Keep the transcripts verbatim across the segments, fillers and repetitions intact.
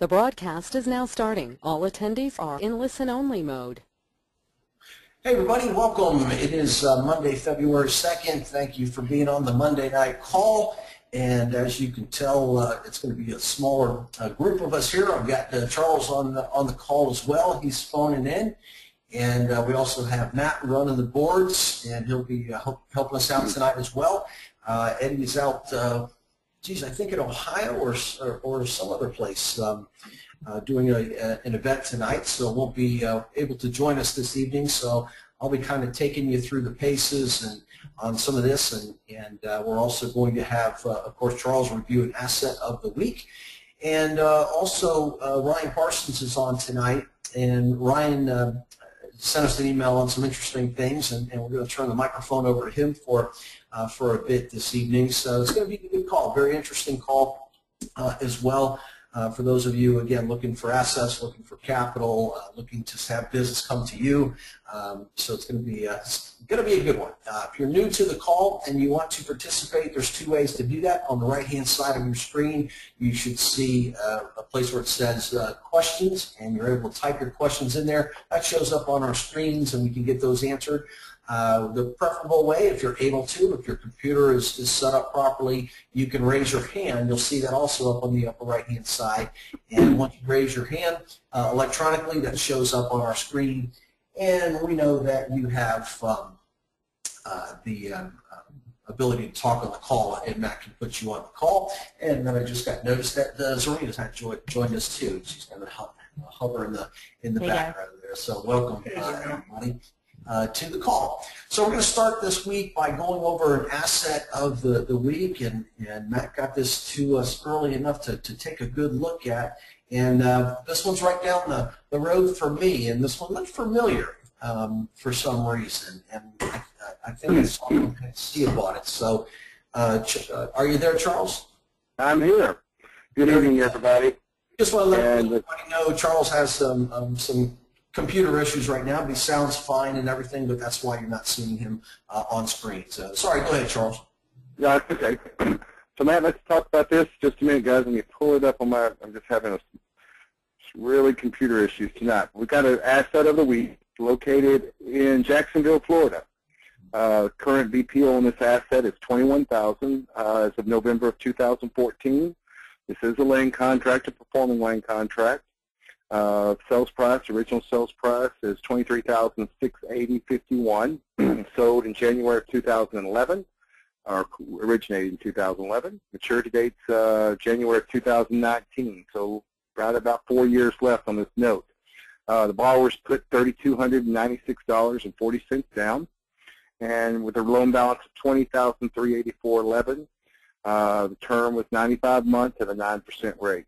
The broadcast is now starting. All attendees are in listen-only mode. Hey everybody, welcome. It is uh, Monday, February second. Thank you for being on the Monday night call. And as you can tell, uh, it's going to be a smaller uh, group of us here. I've got uh, Charles on the, on the call as well. He's phoning in. And uh, we also have Matt running the boards, and he'll be uh, help, helping us out tonight as well. Uh, Eddie's out, uh, geez, I think in Ohio or, or, or some other place. Um, Uh, doing a, a, an event tonight, so won't be uh, able to join us this evening. So I'll be kind of taking you through the paces and on some of this, and, and uh, we're also going to have, uh, of course, Charles review an asset of the week. And uh, also uh, Ryan Parsons is on tonight, and Ryan uh, sent us an email on some interesting things, and, and we're going to turn the microphone over to him for, uh, for a bit this evening. So it's going to be a good call, very interesting call uh, as well. Uh, for those of you, again, looking for assets, looking for capital, uh, looking to have business come to you. Um, so it's going to be, uh, going to be a good one. Uh, if you're new to the call and you want to participate, there's two ways to do that. On the right-hand side of your screen, you should see uh, a place where it says uh, questions, and you're able to type your questions in there. That shows up on our screens, and we can get those answered. Uh, the preferable way, if you're able to, if your computer is, is set up properly, you can raise your hand. You'll see that also up on the upper right-hand side. And once you raise your hand uh, electronically, that shows up on our screen. And we know that you have um, uh, the um, uh, ability to talk on the call, and Matt can put you on the call. And then I just got noticed that uh, Zorena's had joined, joined us too. She's going to hover in the in the hey background guys. There. So welcome, uh, everybody. Uh, to the call. So we're going to start this week by going over an asset of the, the week, and, and Matt got this to us early enough to, to take a good look at. And uh, this one's right down the, the road for me, and this one looked familiar um, for some reason. And I, I think I saw I see about it. So uh, uh, are you there, Charles? I'm here. Good evening, everybody. Just want to let everybody know Charles has some, um, some computer issues right now, but he sounds fine and everything, but that's why you're not seeing him uh, on screen. So, sorry, go ahead, Charles. Yeah, it's okay. So, Matt, let's talk about this just a minute, guys. Let me pull it up on my, I'm just having a really computer issues tonight. We've got an asset of the week located in Jacksonville, Florida. Uh, current B P O on this asset is twenty-one thousand dollars uh, as of November of two thousand fourteen. This is a land contract, a performing land contract. Uh, sales price, original sales price is twenty-three thousand six hundred eighty dollars and fifty-one cents. Sold in January of two thousand eleven, or originated in two thousand eleven. Maturity date's uh, January of two thousand nineteen, so right about four years left on this note. Uh, the borrowers put three thousand two hundred ninety-six dollars and forty cents down, and with a loan balance of twenty thousand three hundred eighty-four dollars and eleven cents, uh, the term was ninety-five months at a nine percent rate.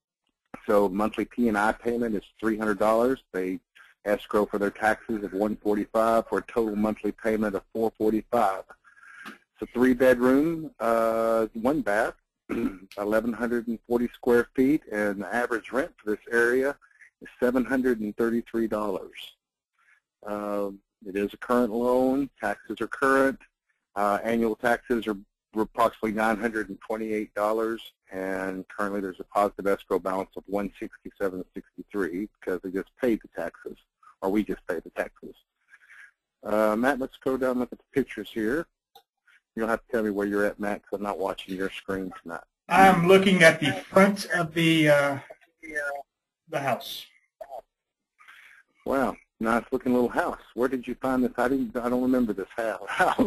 So monthly P and I payment is three hundred dollars. They escrow for their taxes of one hundred forty-five dollars for a total monthly payment of four hundred forty-five dollars. It's a three-bedroom, uh, one bath, eleven forty square feet, and the average rent for this area is seven hundred thirty-three dollars. Uh, it is a current loan. Taxes are current. Uh, annual taxes are approximately nine hundred twenty-eight dollars, and currently there's a positive escrow balance of one hundred sixty-seven dollars and sixty-three cents because they just paid the taxes, or we just paid the taxes. Uh, Matt, let's go down and look at the pictures here. You'll have to tell me where you're at, Matt, because I'm not watching your screen tonight. I'm looking at the front of the uh, the house. Wow, nice looking little house. Where did you find this? I didn't. I don't remember this house.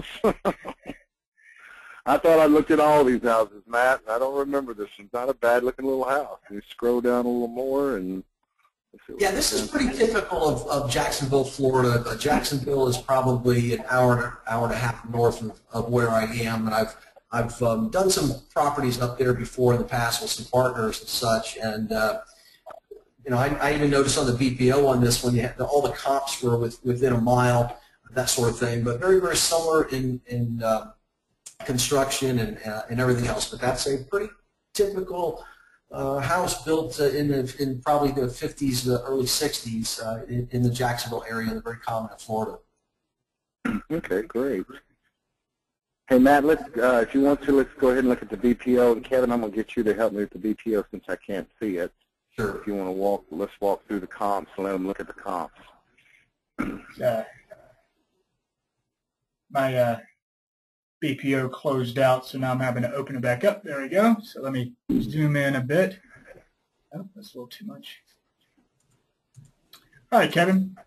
I thought I looked at all these houses, Matt. I don't remember this. It's not a bad-looking little house. You scroll down a little more, and yeah, this is pretty typical of, of Jacksonville, Florida. Uh, Jacksonville is probably an hour, hour and a half north of, of where I am, and I've I've um, done some properties up there before in the past with some partners and such, and uh, you know, I, I even noticed on the B P O on this one, you had all the comps were with, within a mile, that sort of thing, but very, very similar in in uh, construction and uh, and everything else. But that's a pretty typical uh, house built uh, in the, in probably the fifties, the early sixties uh, in, in the Jacksonville area, and very common in Florida. Okay, great. Hey Matt, let's uh, if you want to, let's go ahead and look at the B P O. And Kevin, I'm gonna get you to help me with the B P O since I can't see it. Sure. If you want to walk, let's walk through the comps and let them look at the comps. Uh, my uh, B P O closed out, so now I'm having to open it back up. There we go. So let me zoom in a bit. Oh, that's a little too much. All right, Kevin.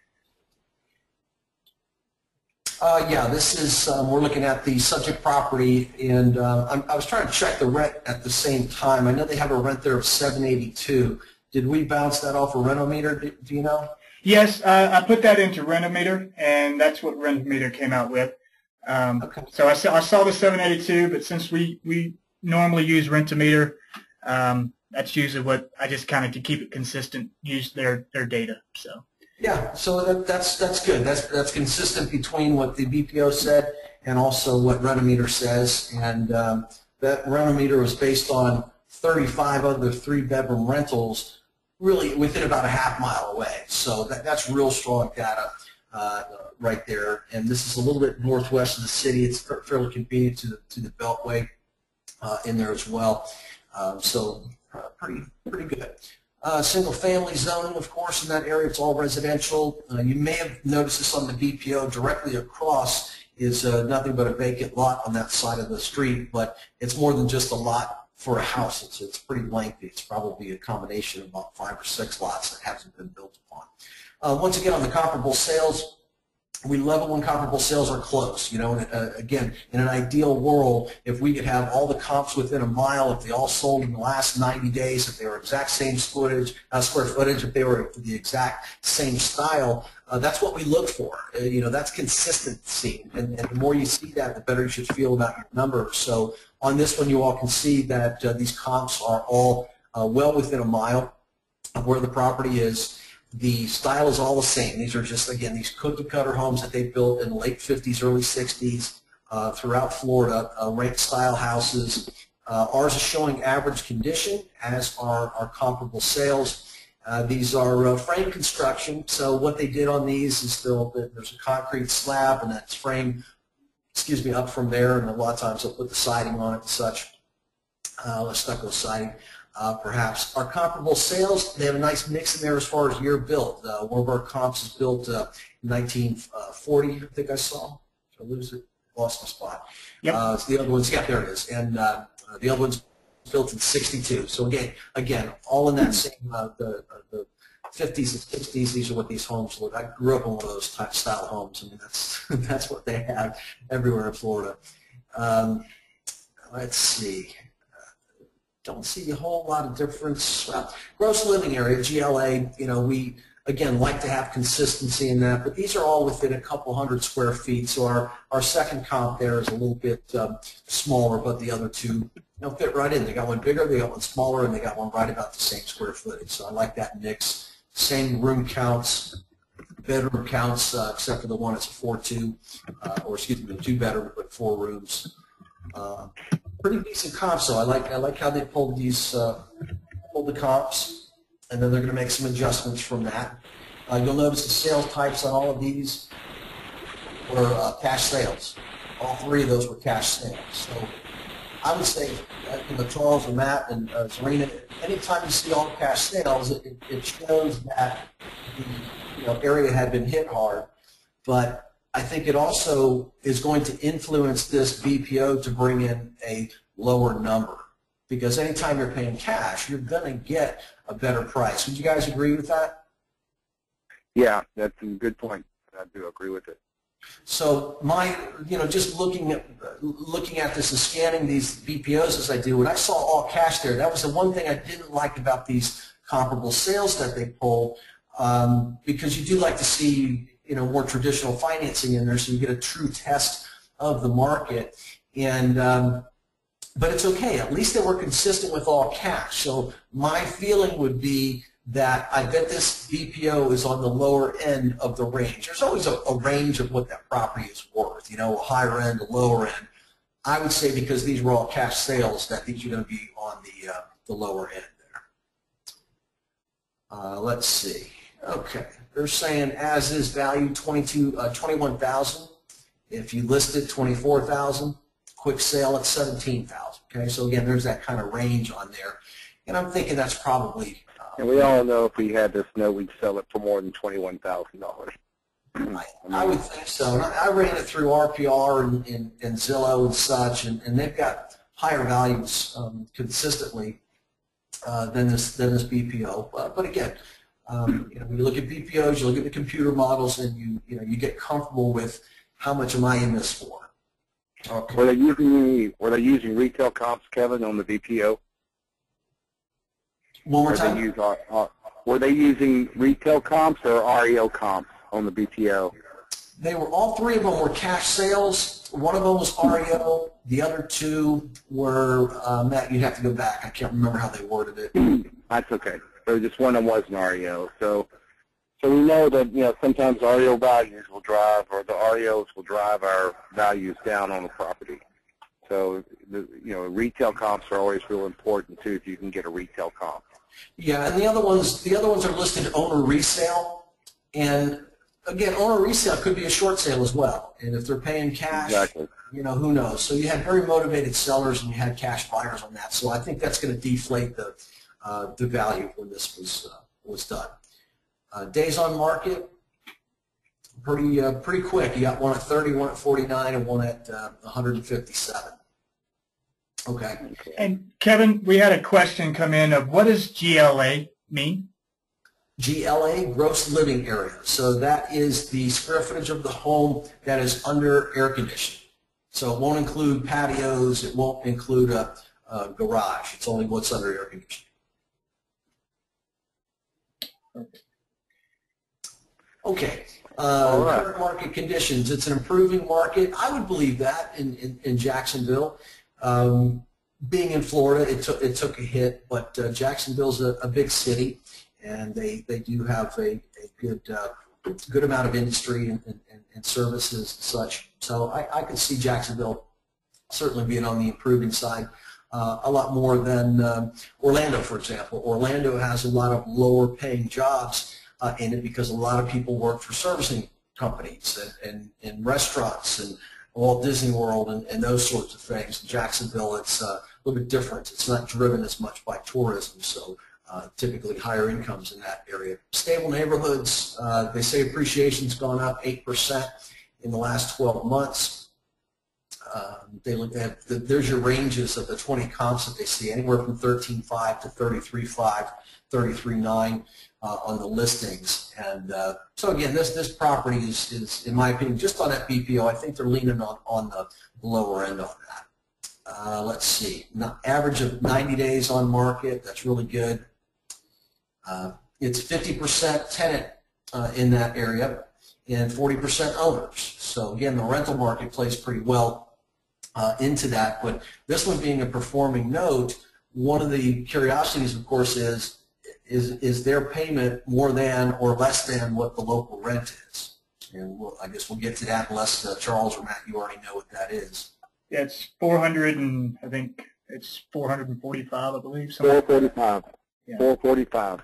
Uh, yeah, this is, um, we're looking at the subject property, and uh, I'm, I was trying to check the rent at the same time. I know they have a rent there of seven eighty-two. Did we bounce that off a Renometer, do, do you know? Yes, uh, I put that into Renometer, and that's what Renometer came out with. Um, Okay. So I saw, I saw the seven eighty-two, but since we, we normally use Rentometer, um, that's usually what I just kind of, to keep it consistent, use their, their data. So. Yeah, so that, that's that's good. That's that's consistent between what the B P O said and also what Renometer says. And um, that Renometer was based on thirty-five other three-bedroom rentals, really within about a half mile away. So that, that's real strong data uh, right there. And this is a little bit northwest of the city. It's fairly convenient to the to the Beltway uh, in there as well. Um, so uh, pretty pretty good. Uh, single-family zoning, of course, in that area. It's all residential. Uh, you may have noticed this on the B P O. Directly across is uh, nothing but a vacant lot on that side of the street, but it's more than just a lot for a house. It's, it's pretty lengthy. It's probably a combination of about five or six lots that hasn't been built upon. Uh, once again, on the comparable sales, we love it when comparable sales are close. You know, and, uh, again, in an ideal world, if we could have all the comps within a mile, if they all sold in the last ninety days, if they were exact same footage, uh, square footage, if they were the exact same style, uh, that's what we look for. Uh, you know, that's consistency, and, and the more you see that, the better you should feel about your number. So on this one, you all can see that uh, these comps are all uh, well within a mile of where the property is. The style is all the same. These are just, again, these cookie-cutter homes that they built in the late fifties, early sixties uh, throughout Florida, uh, ranch-style houses. Uh, ours is showing average condition, as are our comparable sales. Uh, these are uh, frame construction, so what they did on these is still, there's a concrete slab, and that's framed, excuse me, up from there, and a lot of times they'll put the siding on it and such, uh, stucco siding. Uh, perhaps. Our comparable sales, they have a nice mix in there as far as year built. Uh, one of our comps is built uh, in nineteen forty, I think I saw. Did I lose it? Lost my spot. Yep. Uh, so the other one's, yeah, there it is. And uh, the other one's built in sixty-two. So again, again, all in that same, uh, the, uh, the fifties and sixties, these are what these homes look. I grew up in one of those type style homes. I mean, that's, that's what they have everywhere in Florida. Um, let's see. Don't see a whole lot of difference. Well, gross living area, G L A, you know, we, again, like to have consistency in that, but these are all within a couple hundred square feet, so our, our second comp there is a little bit um, smaller, but the other two, you know, fit right in. They got one bigger, they got one smaller, and they got one right about the same square footage, so I like that mix. Same room counts, bedroom counts, uh, except for the one that's a four two, uh, or excuse me, two bedroom, but four rooms. Uh, pretty decent comps, so I like I like how they pulled these uh, pulled the comps, and then they're going to make some adjustments from that. Uh, you'll notice the sales types on all of these were uh, cash sales. All three of those were cash sales. So I would say, uh, you know, Charles and Matt and uh, Serena, anytime you see all cash sales, it, it shows that the you know, area had been hit hard, but I think it also is going to influence this B P O to bring in a lower number, because anytime you're paying cash, you're going to get a better price. Would you guys agree with that? Yeah, that's a good point. I do agree with it. So my, you know, just looking at looking at this and scanning these B P Os as I do, when I saw all cash there, that was the one thing I didn't like about these comparable sales that they pulled, um, because you do like to see, you know, more traditional financing in there, so you get a true test of the market. And um, but it's okay. At least they were consistent with all cash. So my feeling would be that I bet this B P O is on the lower end of the range. There's always a, a range of what that property is worth. You know, a higher end, a lower end. I would say because these were all cash sales, that these are going to be on the uh, the lower end there. Uh, let's see. Okay. They're saying as is value twenty-two, uh, twenty-one thousand. If you listed twenty-four thousand, quick sale at seventeen thousand. Okay, so again, there's that kind of range on there. And I'm thinking that's probably. Uh, and we all know if we had this note, we'd sell it for more than twenty-one thousand dollars. I, I would think so. And I, I ran it through R P R and, and, and Zillow and such, and, and they've got higher values um, consistently uh, than this than this B P O. Uh, but again, um, you know, when you look at B P Os, you look at the computer models, and you you know you get comfortable with how much am I in this for. Okay. Were they using were they using retail comps, Kevin, on the B P O? One more Or time. they use, uh, uh, were they using retail comps or R E O comps on the B P O? They were, all three of them were cash sales. One of them was R E O. The other two were, uh, Matt, you'd have to go back. I can't remember how they worded it. That's okay. So just one of them was an R E O. So, so we know that, you know, sometimes R E O values will drive, or the R E Os will drive our values down on the property. So, the, you know, retail comps are always real important too if you can get a retail comp. Yeah, and the other ones, the other ones are listed owner resale, and again, owner resale could be a short sale as well. And if they're paying cash, Exactly. you know, who knows? So you had very motivated sellers and you had cash buyers on that. So I think that's going to deflate the uh, the value when this was uh, was done. Uh, days on market, pretty uh, pretty quick. You got one at thirty, one at forty-nine, and one at uh, one hundred fifty-seven. Okay. And Kevin, we had a question come in of what does G L A mean? G L A, gross living area. So that is the square footage of the home that is under air conditioning. So it won't include patios. It won't include a, a garage. It's only what's under air conditioning. Okay. Uh, right. Current market conditions. It's an improving market. I would believe that in, in, in Jacksonville. Um, being in Florida, it took, it took a hit, but uh, Jacksonville's a, a big city, and they, they do have a, a good uh, good amount of industry and, and, and services and such. So I, I could see Jacksonville certainly being on the improving side uh, a lot more than um, Orlando, for example. Orlando has a lot of lower paying jobs uh, in it because a lot of people work for servicing companies and, and, and restaurants and Walt Disney World and, and those sorts of things. In Jacksonville, it's uh, a little bit different. It's not driven as much by tourism, so uh, typically higher incomes in that area. Stable neighborhoods, uh, they say appreciation's gone up eight percent in the last twelve months. Um, they look at, the, there's your ranges of the twenty comps that they see, anywhere from thirteen point five to thirty-three point five, thirty-three point nine. Uh, on the listings, and uh, so again, this this property is, is, in my opinion, just on that B P O. I think they're leaning on on the lower end on that. Uh, let's see, Not, average of ninety days on market. That's really good. Uh, it's fifty percent tenant uh, in that area, and forty percent owners. So again, the rental market plays pretty well uh, into that. But this one being a performing note, one of the curiosities, of course, is. Is, is their payment more than or less than what the local rent is? And we'll, I guess we'll get to that unless uh, Charles or Matt, you already know what that is. Yeah, it's four hundred and I think it's four hundred and forty-five, I believe. Four forty-five. Yeah. Four forty-five.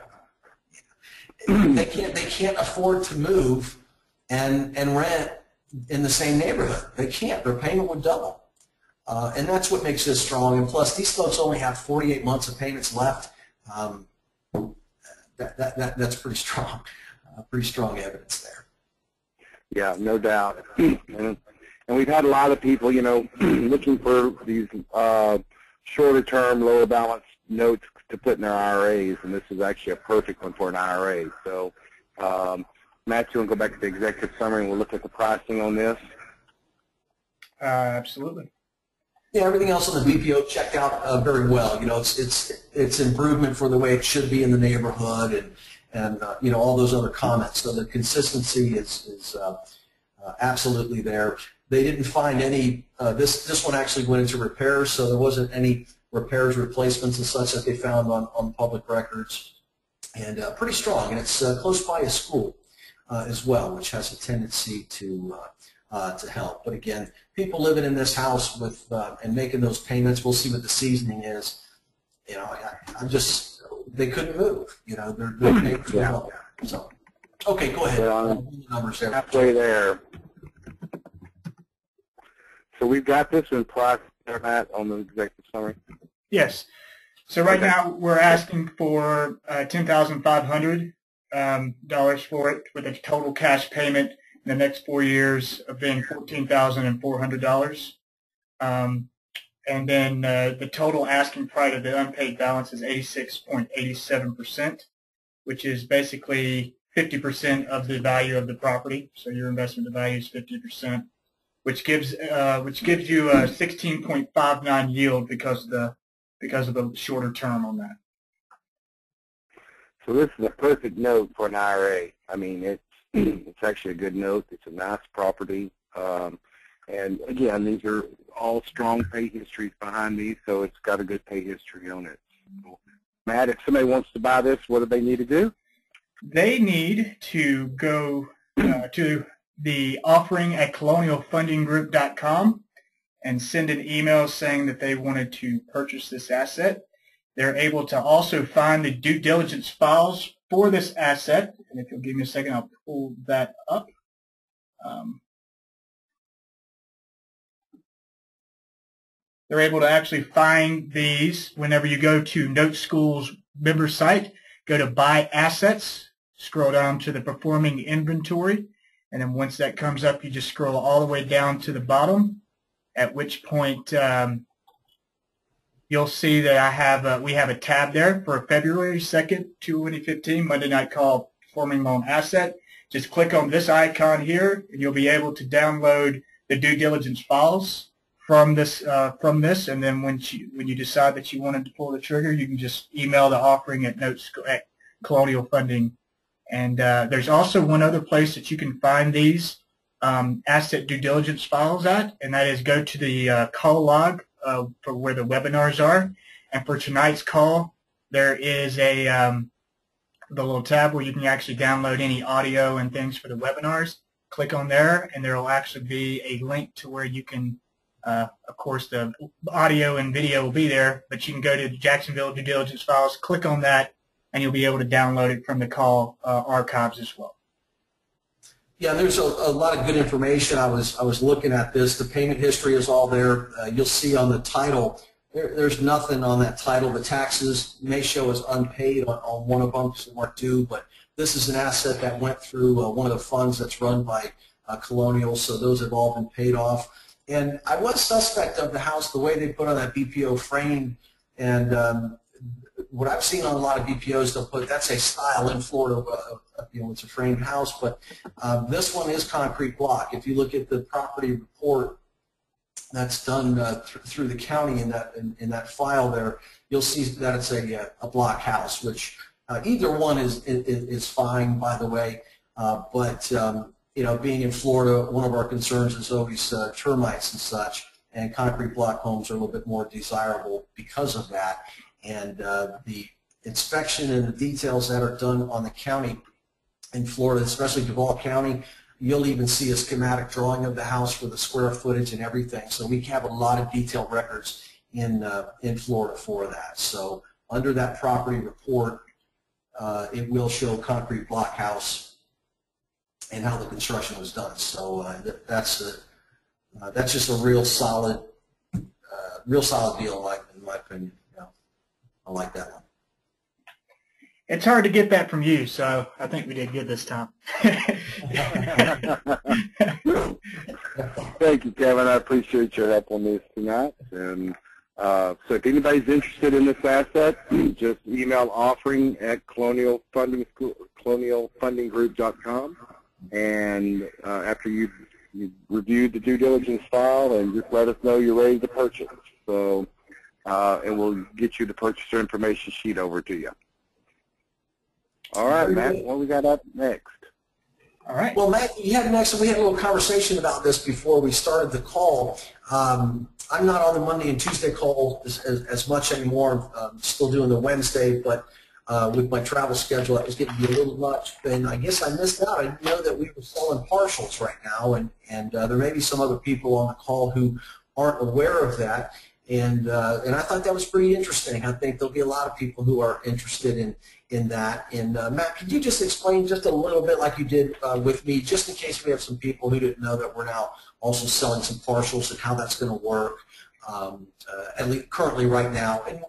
They can't they can't afford to move and and rent in the same neighborhood. They can't. Their payment would double, uh, and that's what makes this strong. And plus, these folks only have forty-eight months of payments left. Um, That, that, that, that's pretty strong, uh, pretty strong evidence there. Yeah, no doubt. and, and we've had a lot of people, you know, looking for these uh, shorter-term, lower balance notes to put in their I R As, and this is actually a perfect one for an I R A. So, um, Matt, you want to go back to the executive summary, and we'll look at the pricing on this? Uh, absolutely. Yeah, everything else on the B P O checked out uh, very well. You know, it's it's it's improvement for the way it should be in the neighborhood, and and uh, you know all those other comments. So the consistency is is uh, uh, absolutely there. They didn't find any. Uh, this this one actually went into repairs, so there wasn't any repairs, replacements, and such that they found on on public records, and uh, pretty strong. And it's uh, close by a school uh, as well, which has a tendency to. Uh, Uh, to help. But again, people living in this house with uh, and making those payments, we'll see what the seasoning is. You know, I, I'm just, they couldn't move. You know, they're, they're paying for Yeah. it. So, okay, go ahead. Well, Numbers there. Halfway there. So we've got this in price there, Matt, on the executive summary. Yes. So right Okay. now we're asking for uh, ten thousand five hundred um, dollars for it, with a total cash payment in the next four years of being fourteen thousand four hundred dollars. Um, and then uh, the total asking price of the unpaid balance is eighty-six point eight seven percent, which is basically fifty percent of the value of the property. So your investment value is fifty percent, which gives uh, which gives you a sixteen point five nine yield because of the because of the shorter term on that. So this is a perfect note for an I R A. I mean, it's it's actually a good note. It's a nice property, um, and again, these are all strong pay histories behind these, so it's got a good pay history on it. So, Matt, if somebody wants to buy this, what do they need to do? They need to go uh, to the offering at colonial funding group dot com and send an email saying that they wanted to purchase this asset. They're able to also find the due diligence files for this asset. And if you'll give me a second, I'll pull that up. Um, they're able to actually find these whenever you go to Note School's member site. Go to Buy Assets, scroll down to the Performing Inventory, and then once that comes up, you just scroll all the way down to the bottom, at which point um, you'll see that I have a, we have a tab there for February second, twenty fifteen, Monday Night Call Performing Loan Asset. Just click on this icon here, and you'll be able to download the due diligence files from this, uh, from this, and then when you, when you decide that you wanted to pull the trigger, you can just email the offering at Notes at Colonial Funding. And uh, there's also one other place that you can find these um, asset due diligence files at, and that is go to the uh, call log uh, for where the webinars are. And for tonight's call, there is a um, the little tab where you can actually download any audio and things for the webinars. Click on there, and there will actually be a link to where you can, uh, of course, the audio and video will be there, but you can go to the Jacksonville due diligence files, click on that, and you'll be able to download it from the call uh, archives as well. Yeah, there's a, a lot of good information. I was I was looking at this. The payment history is all there. Uh, you'll see on the title, there, there's nothing on that title. The taxes may show as unpaid on, on one of them because they weren't due, but this is an asset that went through uh, one of the funds that's run by uh, Colonial, so those have all been paid off. And I was suspect of the house, the way they put on that B P O frame, and um, what I've seen on a lot of B P Os, they'll put, that's a style in Florida, uh, you know, it's a framed house, but um, this one is concrete block. If you look at the property report that's done uh, th through the county in that in, in that file there, you'll see that it's a, a block house, which uh, either one is, is, is fine, by the way, uh, but um, you know, being in Florida, one of our concerns is always uh, termites and such, and concrete block homes are a little bit more desirable because of that. And uh, the inspection and the details that are done on the county in Florida, especially Duval County, you'll even see a schematic drawing of the house for the square footage and everything. So we have a lot of detailed records in, uh, in Florida for that. So under that property report, uh, it will show concrete block house and how the construction was done. So uh, that, that's, a, uh, that's just a real solid, uh, real solid deal in my, in my opinion. I like that one. It's hard to get that from you, so I think we did good this time. Thank you, Kevin. I appreciate your help on this tonight. And uh, so if anybody's interested in this asset, just email offering at colonial funding school, colonial funding group dot com. And uh, after you you reviewed the due diligence file, and just let us know you're ready to purchase. So. Uh, and we'll get you the purchaser information sheet over to you. All right, Matt, what we got up next? All right. Well, Matt, you had next, we had a little conversation about this before we started the call. Um, I'm not on the Monday and Tuesday call as, as, as much anymore. I'm still doing the Wednesday, but uh, with my travel schedule, that was getting to be a little much. And I guess I missed out. I didn't know that we were selling partials right now, and, and uh, there may be some other people on the call who aren't aware of that. And uh, and I thought that was pretty interesting. I think there'll be a lot of people who are interested in in that. And uh, Matt, could you just explain just a little bit, like you did uh, with me, just in case we have some people who didn't know that we're now also selling some partials and how that's going to work, um, uh, at least currently right now, and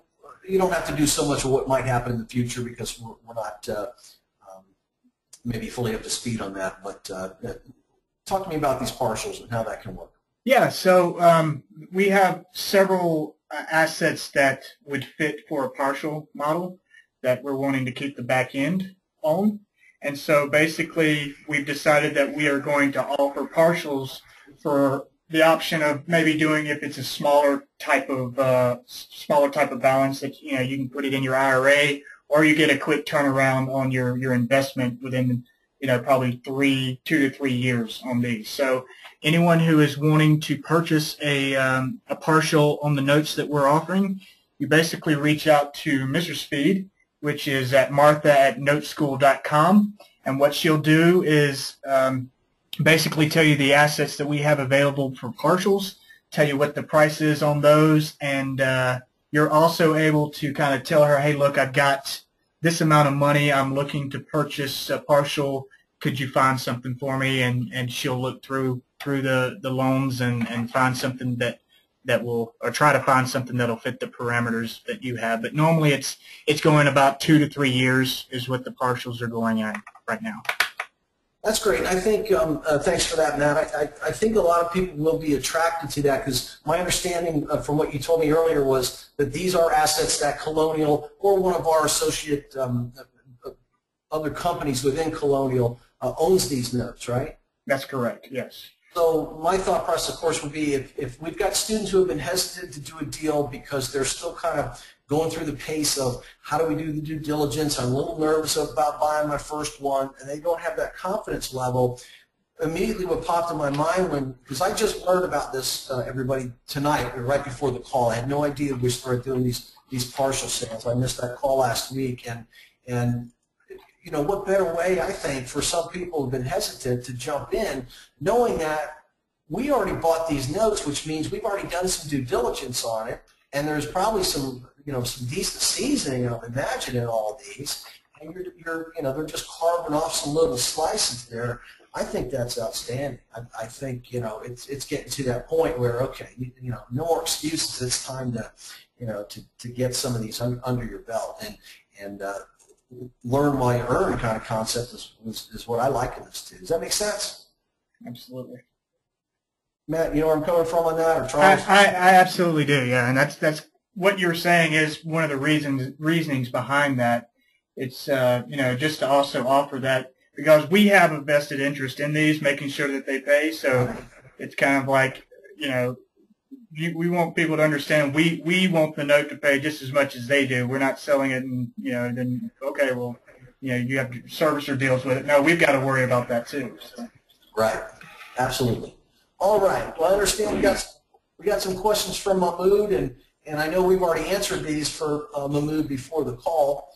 you don't have to do so much of what might happen in the future because we're, we're not uh, um, maybe fully up to speed on that. But uh, talk to me about these partials and how that can work. Yeah, so um, we have several uh, assets that would fit for a partial model that we're wanting to keep the back end on. And so basically we've decided that we are going to offer partials for the option of maybe doing, if it's a smaller type of uh, smaller type of balance, that you know you can put it in your I R A, or you get a quick turnaround on your your investment within you know probably three two to three years on these. So anyone who is wanting to purchase a um, a partial on the notes that we're offering, you basically reach out to Mister Speed, which is at Martha at noteschool dot com, and what she'll do is um, basically tell you the assets that we have available for partials, tell you what the price is on those, and uh, you're also able to kind of tell her, hey, look, I've got this amount of money. I'm looking to purchase a partial. Could you find something for me? And, and she'll look through through the, the loans and, and find something that that will, or try to find something that'll fit the parameters that you have. But normally it's it's going about two to three years is what the partials are going at right now. That's great. I think, um, uh, thanks for that, Matt. I, I, I think a lot of people will be attracted to that because my understanding uh, from what you told me earlier was that these are assets that Colonial or one of our associate um, uh, other companies within Colonial uh, owns these notes, right? That's correct, yes. So my thought process, of course, would be if, if we've got students who have been hesitant to do a deal because they're still kind of going through the pace of how do we do the due diligence, I'm a little nervous about buying my first one, and they don't have that confidence level, immediately what popped in my mind when, because I just learned about this, uh, everybody, tonight, right before the call. I had no idea we started doing these, these partial sales. I missed that call last week, and, and you know, what better way, I think, for some people who have been hesitant to jump in, knowing that we already bought these notes, which means we've already done some due diligence on it, and there's probably some, you know, some decent seasoning, I imagine, in all of these, and you're, you're, you know, they're just carving off some little slices there. I think that's outstanding. I, I think, you know, it's it's getting to that point where, okay, you, you know, no more excuses. It's time to, you know, to, to get some of these un, under your belt and and uh, learn why you earn kind of concept is, is is what I liken this to. Does that make sense? Absolutely. Matt, you know where I'm coming from on that, or Charles? I, I, I absolutely do, yeah, and that's that's what you're saying is one of the reasons reasonings behind that. It's uh, you know, just to also offer that because we have a vested interest in these, making sure that they pay. So it's kind of like, you know, you, we want people to understand we we want the note to pay just as much as they do. We're not selling it, and you know, then okay, well, you know, you have servicer deals with it. No, we've got to worry about that too. So. Right, absolutely. All right. Well, I understand we got we got some questions from Mahmood, and and I know we've already answered these for uh, Mahmood before the call,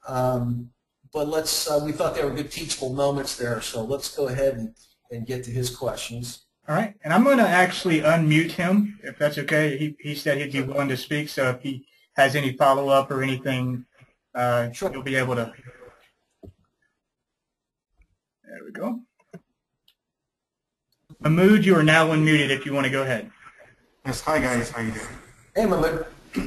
um, but let's uh, we thought they were good teachable moments there, so let's go ahead and and get to his questions. All right, and I'm going to actually unmute him if that's okay. He he said he'd be willing to speak, so if he has any follow up or anything, uh, sure. You'll be able to. There we go. Mahmood, you are now unmuted if you want to go ahead. Yes, hi guys, how you doing? Hey Mahmood.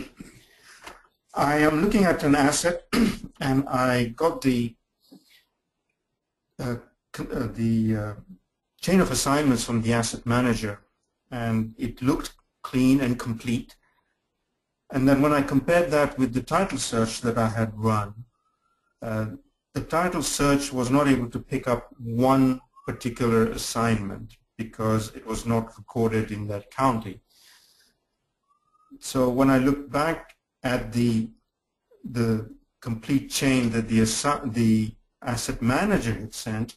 I am looking at an asset and I got the uh, uh, the uh, chain of assignments from the asset manager, and it looked clean and complete. And then when I compared that with the title search that I had run, uh, the title search was not able to pick up one particular assignment because it was not recorded in that county. So when I look back at the the complete chain that the the asset manager had sent,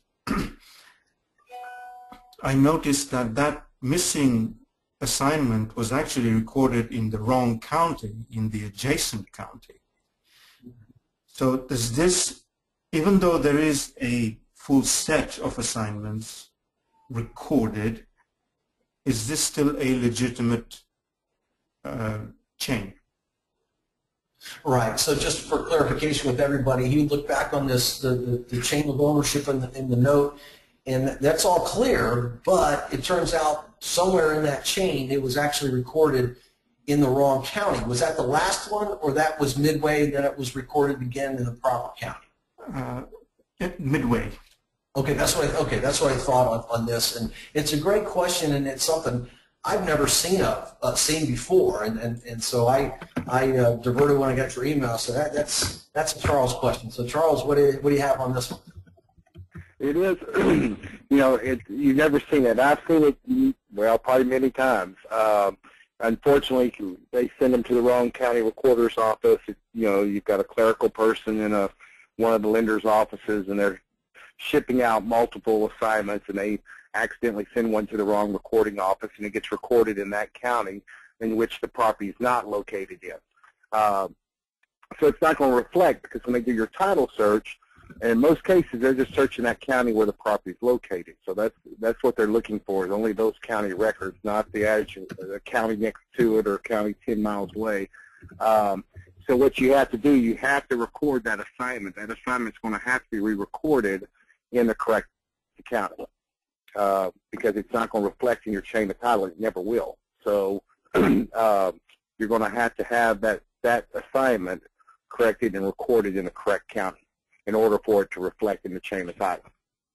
I noticed that that missing assignment was actually recorded in the wrong county, in the adjacent county. So does this, even though there is a full set of assignments recorded, is this still a legitimate uh, chain? Right. So just for clarification with everybody, you look back on this, the, the, the chain of ownership in the, in the note, and that's all clear, but it turns out somewhere in that chain it was actually recorded in the wrong county. Was that the last one, or that was Midway, then it was recorded again in the proper county? Uh, Midway. Okay, that's what I, okay, that's what I thought on, on this, and it's a great question, and it's something I've never seen of uh, seen before, and, and, and so I I uh, diverted when I got your email. So that, that's that's a Charles question. So Charles, what do you, what do you have on this one? It is, you know, it, you've never seen it. I've seen it, well, probably many times. Um, unfortunately, they send them to the wrong county recorder's office. It, you know, you've got a clerical person in a one of the lender's offices, and they're shipping out multiple assignments, and they accidentally send one to the wrong recording office, and it gets recorded in that county in which the property is not located in. Um, so it's not going to reflect, because when they do your title search, in most cases, they're just searching that county where the property is located. So that's that's what they're looking for, is only those county records, not the adjacent the county next to it or county ten miles away. Um, so what you have to do, you have to record that assignment. That assignment's going to have to be re-recorded in the correct county, uh, because it's not going to reflect in your chain of title. It never will. So uh, you're going to have to have that that assignment corrected and recorded in the correct county in order for it to reflect in the chain of title.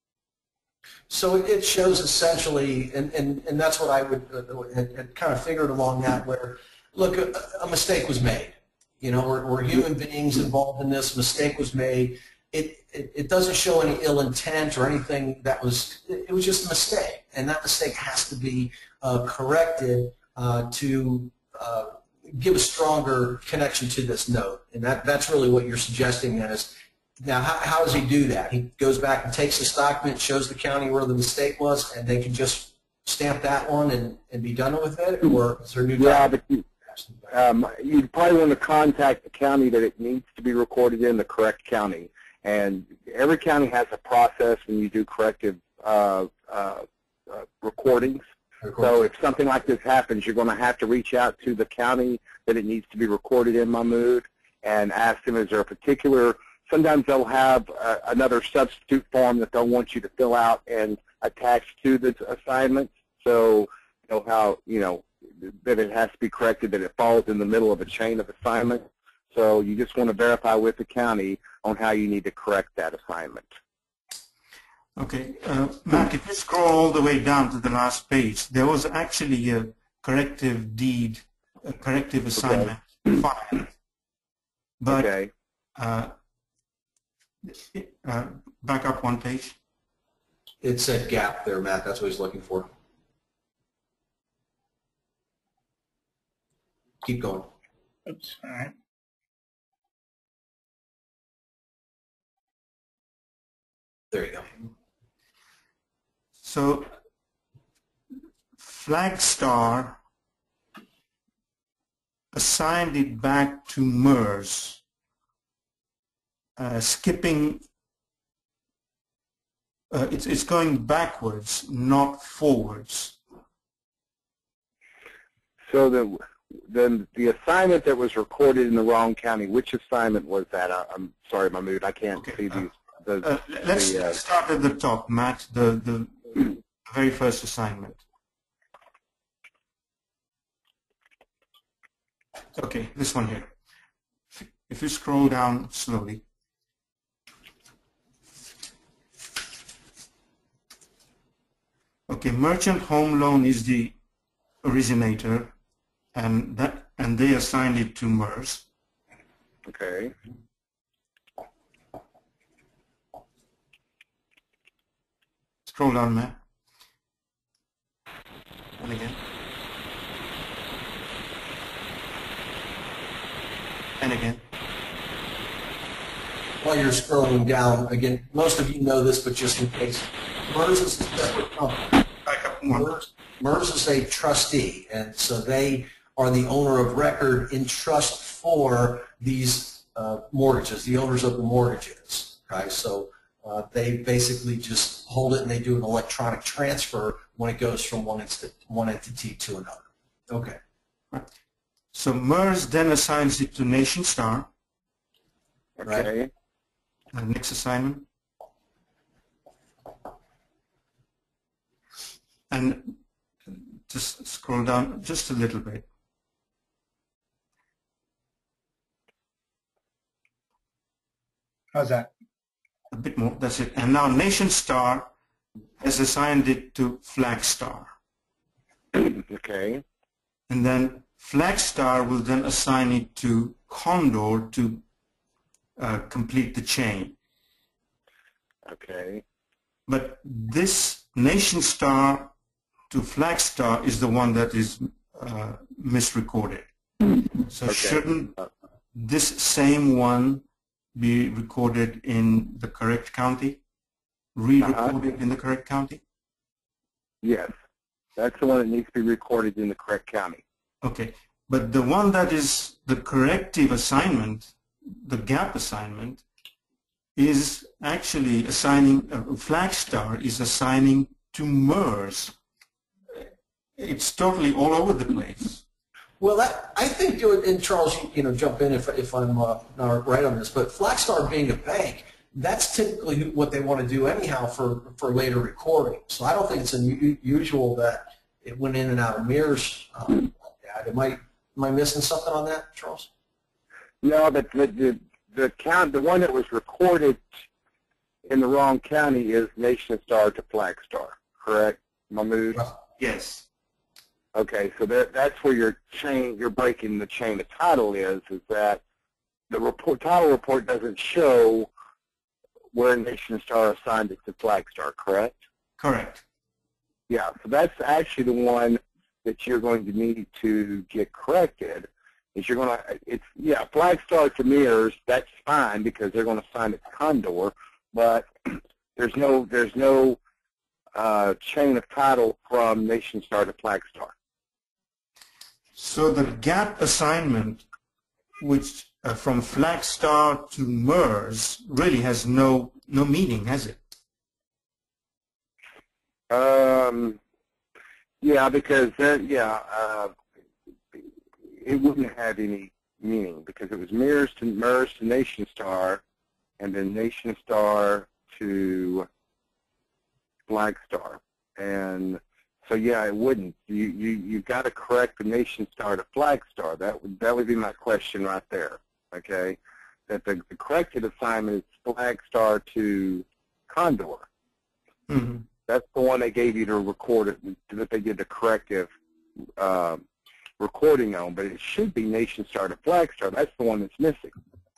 So it shows essentially, and, and, and that's what I would uh, had, had kind of figured along that, where, look, a, a mistake was made. You know, we're, we're human beings involved in this. A mistake was made. It, it, it doesn't show any ill intent or anything that was, it was just a mistake. And that mistake has to be uh, corrected uh, to uh, give a stronger connection to this note. And that, that's really what you're suggesting then is, now, how, how does he do that? He goes back and takes this document, shows the county where the mistake was, and they can just stamp that one and, and be done with it? Or is there a new Yeah, document? but you, um, you probably want to contact the county that it needs to be recorded in, the correct county. And every county has a process when you do corrective uh, uh, uh, recordings. So if something like this happens, you're going to have to reach out to the county that it needs to be recorded in, Mahmoud, and ask them, is there a particular... Sometimes they'll have uh, another substitute form that they'll want you to fill out and attach to the assignment. So, you know, how, you know, that it has to be corrected, that it falls in the middle of a chain of assignment. So you just want to verify with the county on how you need to correct that assignment. Okay. Uh, Matt, if you scroll all the way down to the last page, there was actually a corrective deed, a corrective assignment filed. But Okay. uh, Uh, back up one page. It said gap there, Matt. That's what he's looking for. Keep going. Oops. All right. There you go. So Flagstar assigned it back to MERS. Uh, skipping, uh, it's, it's going backwards, not forwards. So the, then the assignment that was recorded in the wrong county, which assignment was that? I, I'm sorry, Mahmoud, I can't Okay, see uh, these. The, uh, let's the, uh, start at the top, Matt, the, the, the very first assignment. Okay, this one here. If you scroll down slowly, okay, Merchant Home Loan is the originator, and that and they assigned it to MERS. Okay. Scroll down, Matt. And again. And again. While you're scrolling down, again, most of you know this, but just in case, MERS is a separate company. Back up one. MERS, MERS is a trustee, and so they are the owner of record in trust for these uh, mortgages, the owners of the mortgages. Okay, so uh, they basically just hold it and they do an electronic transfer when it goes from one, inst one entity to another. Okay. So MERS then assigns it to NationStar. Okay. Right. Uh, next assignment. And just scroll down just a little bit. How's that? A bit more, that's it. And now Nation Star has assigned it to Flagstar. Okay. And then Flagstar will then assign it to Condor to uh, complete the chain. Okay. But this Nation Star to Flagstar is the one that is uh, misrecorded. So Okay. shouldn't this same one be recorded in the correct county? Re-recorded Uh-huh. in the correct county? Yes. That's the one that needs to be recorded in the correct county. Okay. But the one that is the corrective assignment, the gap assignment, is actually assigning, uh, Flagstar is assigning to MERS. It's totally all over the place. Well, that, I think, and Charles, you, you know, jump in if, if I'm uh, not right on this, but Flagstar being a bank, that's typically what they want to do anyhow for, for later recording. So I don't think it's unusual that it went in and out of mirrors. Um, am, I, am I missing something on that, Charles? No, but the, the, the, count, the one that was recorded in the wrong county is Nation Star to Flagstar, correct, Mahmood? Yes. Okay, so that, that's where your chain, you're breaking the chain of title is, is that the report, title report doesn't show where Nation Star assigned it to Flagstar, correct? Correct. Yeah, so that's actually the one that you're going to need to get corrected. Is you're going to, it's, yeah, Flagstar to mirrors, that's fine because they're going to assign it to Condor, but there's no, there's no uh, chain of title from Nation Star to Flagstar. So the gap assignment, which uh, from Flagstar to MERS, really has no no meaning, has it? Um, yeah, because that, yeah, uh, it wouldn't have any meaning because it was mirrors to MERS to Nation Star, and then Nation Star to Flagstar, and so yeah, it wouldn't. You you you've got to correct the Nation Star to Flagstar. That would that would be my question right there. Okay, that the, the corrected assignment is Flagstar to Condor. Mm-hmm. That's the one they gave you to record it, that they did the corrective uh, recording on. But it should be Nation Star to Flagstar. That's the one that's missing.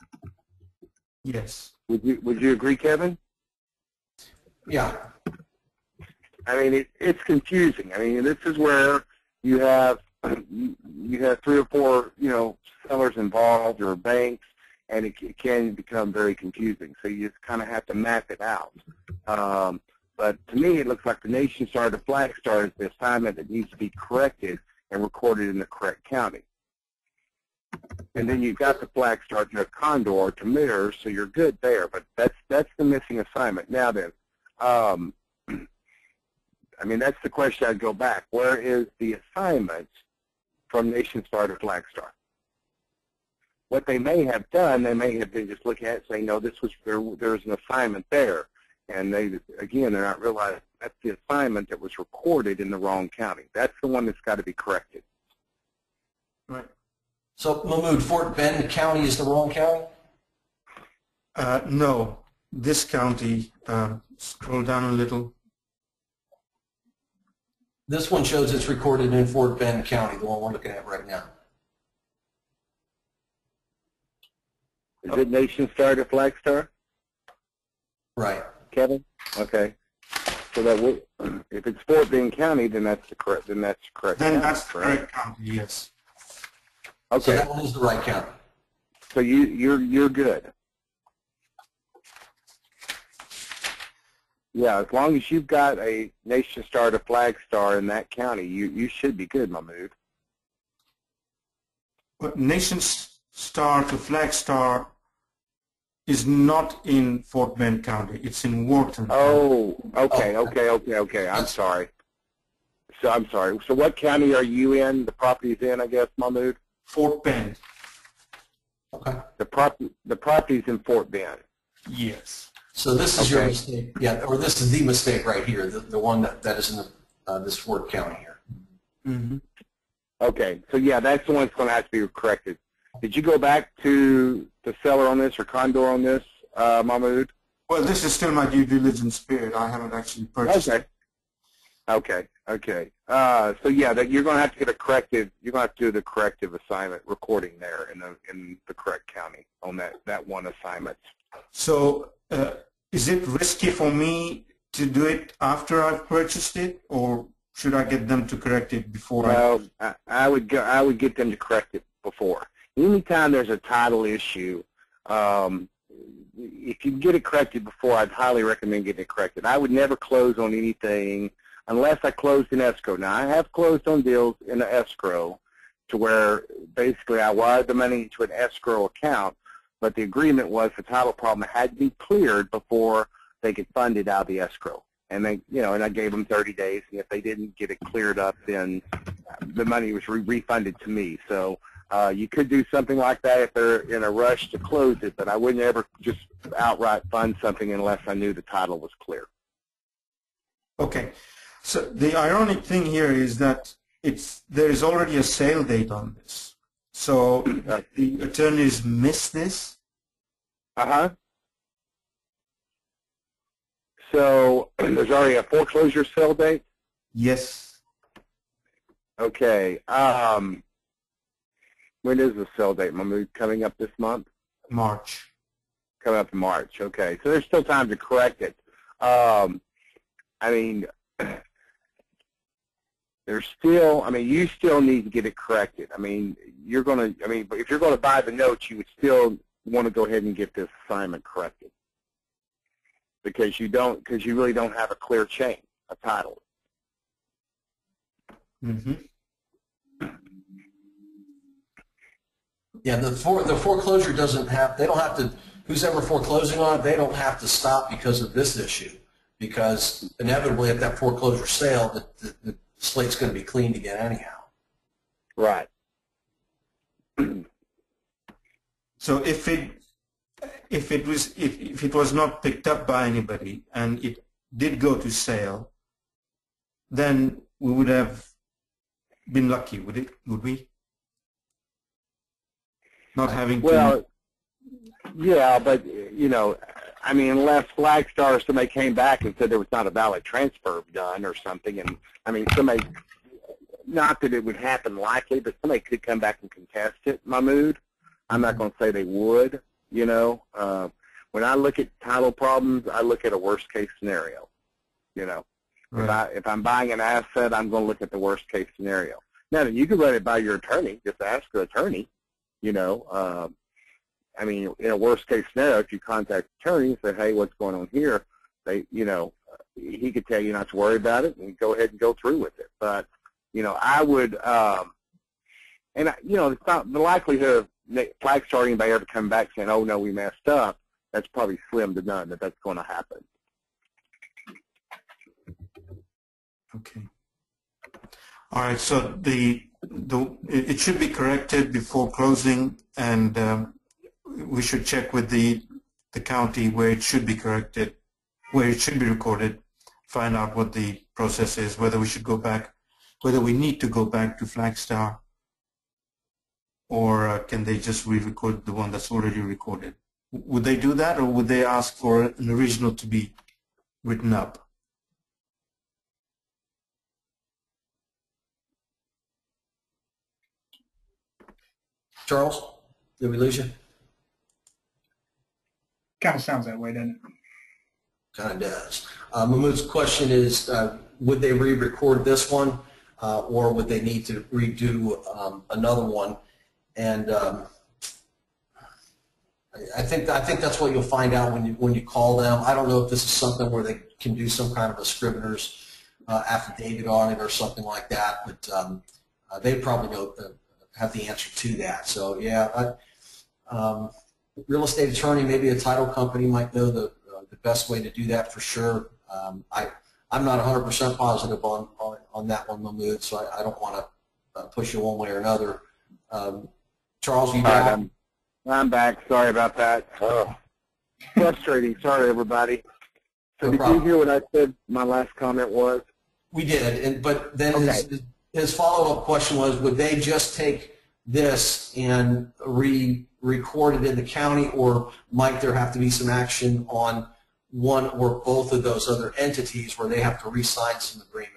Yes. Would you Would you agree, Kevin? Yeah. I mean, it, it's confusing. I mean, this is where you have you, you have three or four, you know, sellers involved or banks, and it, it can become very confusing. So you just kind of have to map it out. Um, but to me, it looks like the Nation Star to Flagstar is the assignment that needs to be corrected and recorded in the correct county. And then you've got the Flagstar to Condor to mirror, so you're good there. But that's that's the missing assignment. Now then. Um, I mean, that's the question I'd go back. Where is the assignment from Nation Star to Flagstar? What they may have done, they may have been just looking at it saying, no, this was there, there's an assignment there. And they, again, they're not realizing that's the assignment that was recorded in the wrong county. That's the one that's got to be corrected. Right. So, Mahmood, Fort Bend County is the wrong county? Uh, no. This county, uh, scroll down a little. This one shows it's recorded in Fort Bend County, the one we're looking at right now. Is it Nation Star to Flagstar, Right. Kevin? Okay. So that would, if it's Fort Bend County, then that's the correct. Then that's correct. Then county, that's the correct? correct county, yes. So Okay. that one is the right county. So you you're you're good. Yeah, as long as you've got a Nation Star to Flagstar in that county, you you should be good, Mahmood. But Nation Star to Flagstar is not in Fort Bend County. It's in Wharton. Oh, okay, Oh. okay, okay, okay. I'm sorry. So I'm sorry. So what county are you in? The property's in, I guess, Mahmood. Fort Bend. Okay. The prop the property's in Fort Bend. Yes. So this is your Okay. mistake, yeah, or this is the mistake right here, the, the one that, that is in the, uh, this Fort County here. Mm-hmm. Okay, so yeah, that's the one that's going to have to be corrected. Did you go back to the seller on this or Condor on this uh, Mahmood? Well, this is still my due diligence period. I haven't actually purchased Okay. it. Okay. Okay. Uh, so yeah, that you're going to have to get a corrective. You're going to have to do the corrective assignment recording there in the in the correct county on that that one assignment. So uh, is it risky for me to do it after I've purchased it, or should I get them to correct it before I? Well, I, I would go, I would get them to correct it before. Anytime there's a title issue, um, if you can get it corrected before, I'd highly recommend getting it corrected. I would never close on anything unless I closed in escrow. Now, I have closed on deals in the escrow to where basically I wired the money into an escrow account, but the agreement was the title problem had to be cleared before they could fund it out of the escrow. And they, you know, and I gave them thirty days, and if they didn't get it cleared up, then the money was re refunded to me. So uh, you could do something like that if they're in a rush to close it, but I wouldn't ever just outright fund something unless I knew the title was clear. Okay. So the ironic thing here is that it's there is already a sale date on this. So the attorneys missed this. Uh-huh. So there's already a foreclosure sale date? Yes. Okay. Um, when is the sale date? Mahmood, coming up this month? March. Coming up in March. Okay. So there's still time to correct it. Um, I mean, there's still, I mean, you still need to get it corrected. I mean, you're going to, I mean, if you're going to buy the notes, you would still want to go ahead and get this assignment corrected. Because you don't, because you really don't have a clear chain, a title. Mm-hmm. Yeah, the for, the foreclosure doesn't have, they don't have to, who's ever foreclosing on it, they don't have to stop because of this issue. Because inevitably at that foreclosure sale, the, the, the slate's going to be cleaned again anyhow. Right. So if it if it was if, if it was not picked up by anybody and it did go to sale, then we would have been lucky, would it? Would we? Not having to. Well, yeah, but you know, I mean, unless Flagstar or somebody came back and said there was not a valid transfer done or something, and I mean, somebody, not that it would happen likely, but somebody could come back and contest it, Mahmood. I'm not going to say they would, you know. Uh, when I look at title problems, I look at a worst-case scenario, you know. Right. If, I, if I'm buying an asset, I'm going to look at the worst-case scenario. Now, you can run it by your attorney. Just ask your attorney, you know. Uh, I mean, in a worst-case scenario, if you contact the attorney and say, hey, what's going on here, they, you know, he could tell you not to worry about it and go ahead and go through with it. But, you know, I would, um, and, I, you know, it's not the likelihood of Flagstar anybody ever come back saying, oh, no, we messed up. That's probably slim to none that that's going to happen. Okay. All right. So the the it should be corrected before closing, and um, we should check with the the county where it should be corrected, where it should be recorded, find out what the process is, whether we should go back, whether we need to go back to Flagstar, or uh, can they just re-record the one that's already recorded? Would they do that, or would they ask for an original to be written up? Charles, did we lose you? Kind of sounds that way, doesn't it? Kind of does. Uh, Mahmood's question is, uh, would they re-record this one, uh, or would they need to redo um, another one? And um, I think I think that's what you'll find out when you when you call them. I don't know if this is something where they can do some kind of a scrivener's uh, affidavit on it or something like that, but um, uh, they probably know uh, have the answer to that. So yeah, I, um, real estate attorney, maybe a title company might know the uh, the best way to do that for sure. Um, I I'm not one hundred percent positive on, on on that one, Mahmood, so I, I don't want to uh, push you one way or another. Um, Charles, you Right, back? I'm, I'm back. Sorry about that. Oh, frustrating. Sorry, everybody. So No did problem. you hear what I said? My last comment was. We did, and but then his, Okay. his follow-up question was, would they just take this and re-record it in the county, or might there have to be some action on one or both of those other entities where they have to re-sign some agreement?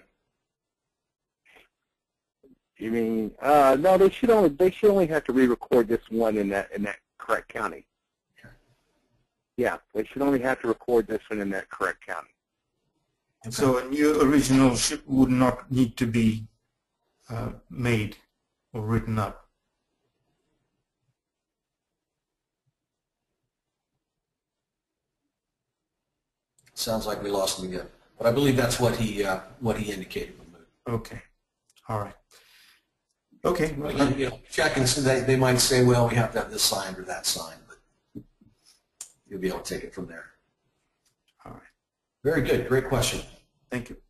You mean, uh, no, they should only, they should only have to re-record this one in that, in that correct county. Yeah, they should only have to record this one in that correct county. Okay. So a new original ship would not need to be uh, made or written up. Sounds like we lost him again, but I believe that's what he uh, what he indicated. Okay, all right. Okay. Well, Again, you know, check and so they they might say, well, we have to have this signed or that signed, but you'll be able to take it from there. all right. Very good, great question. Thank you.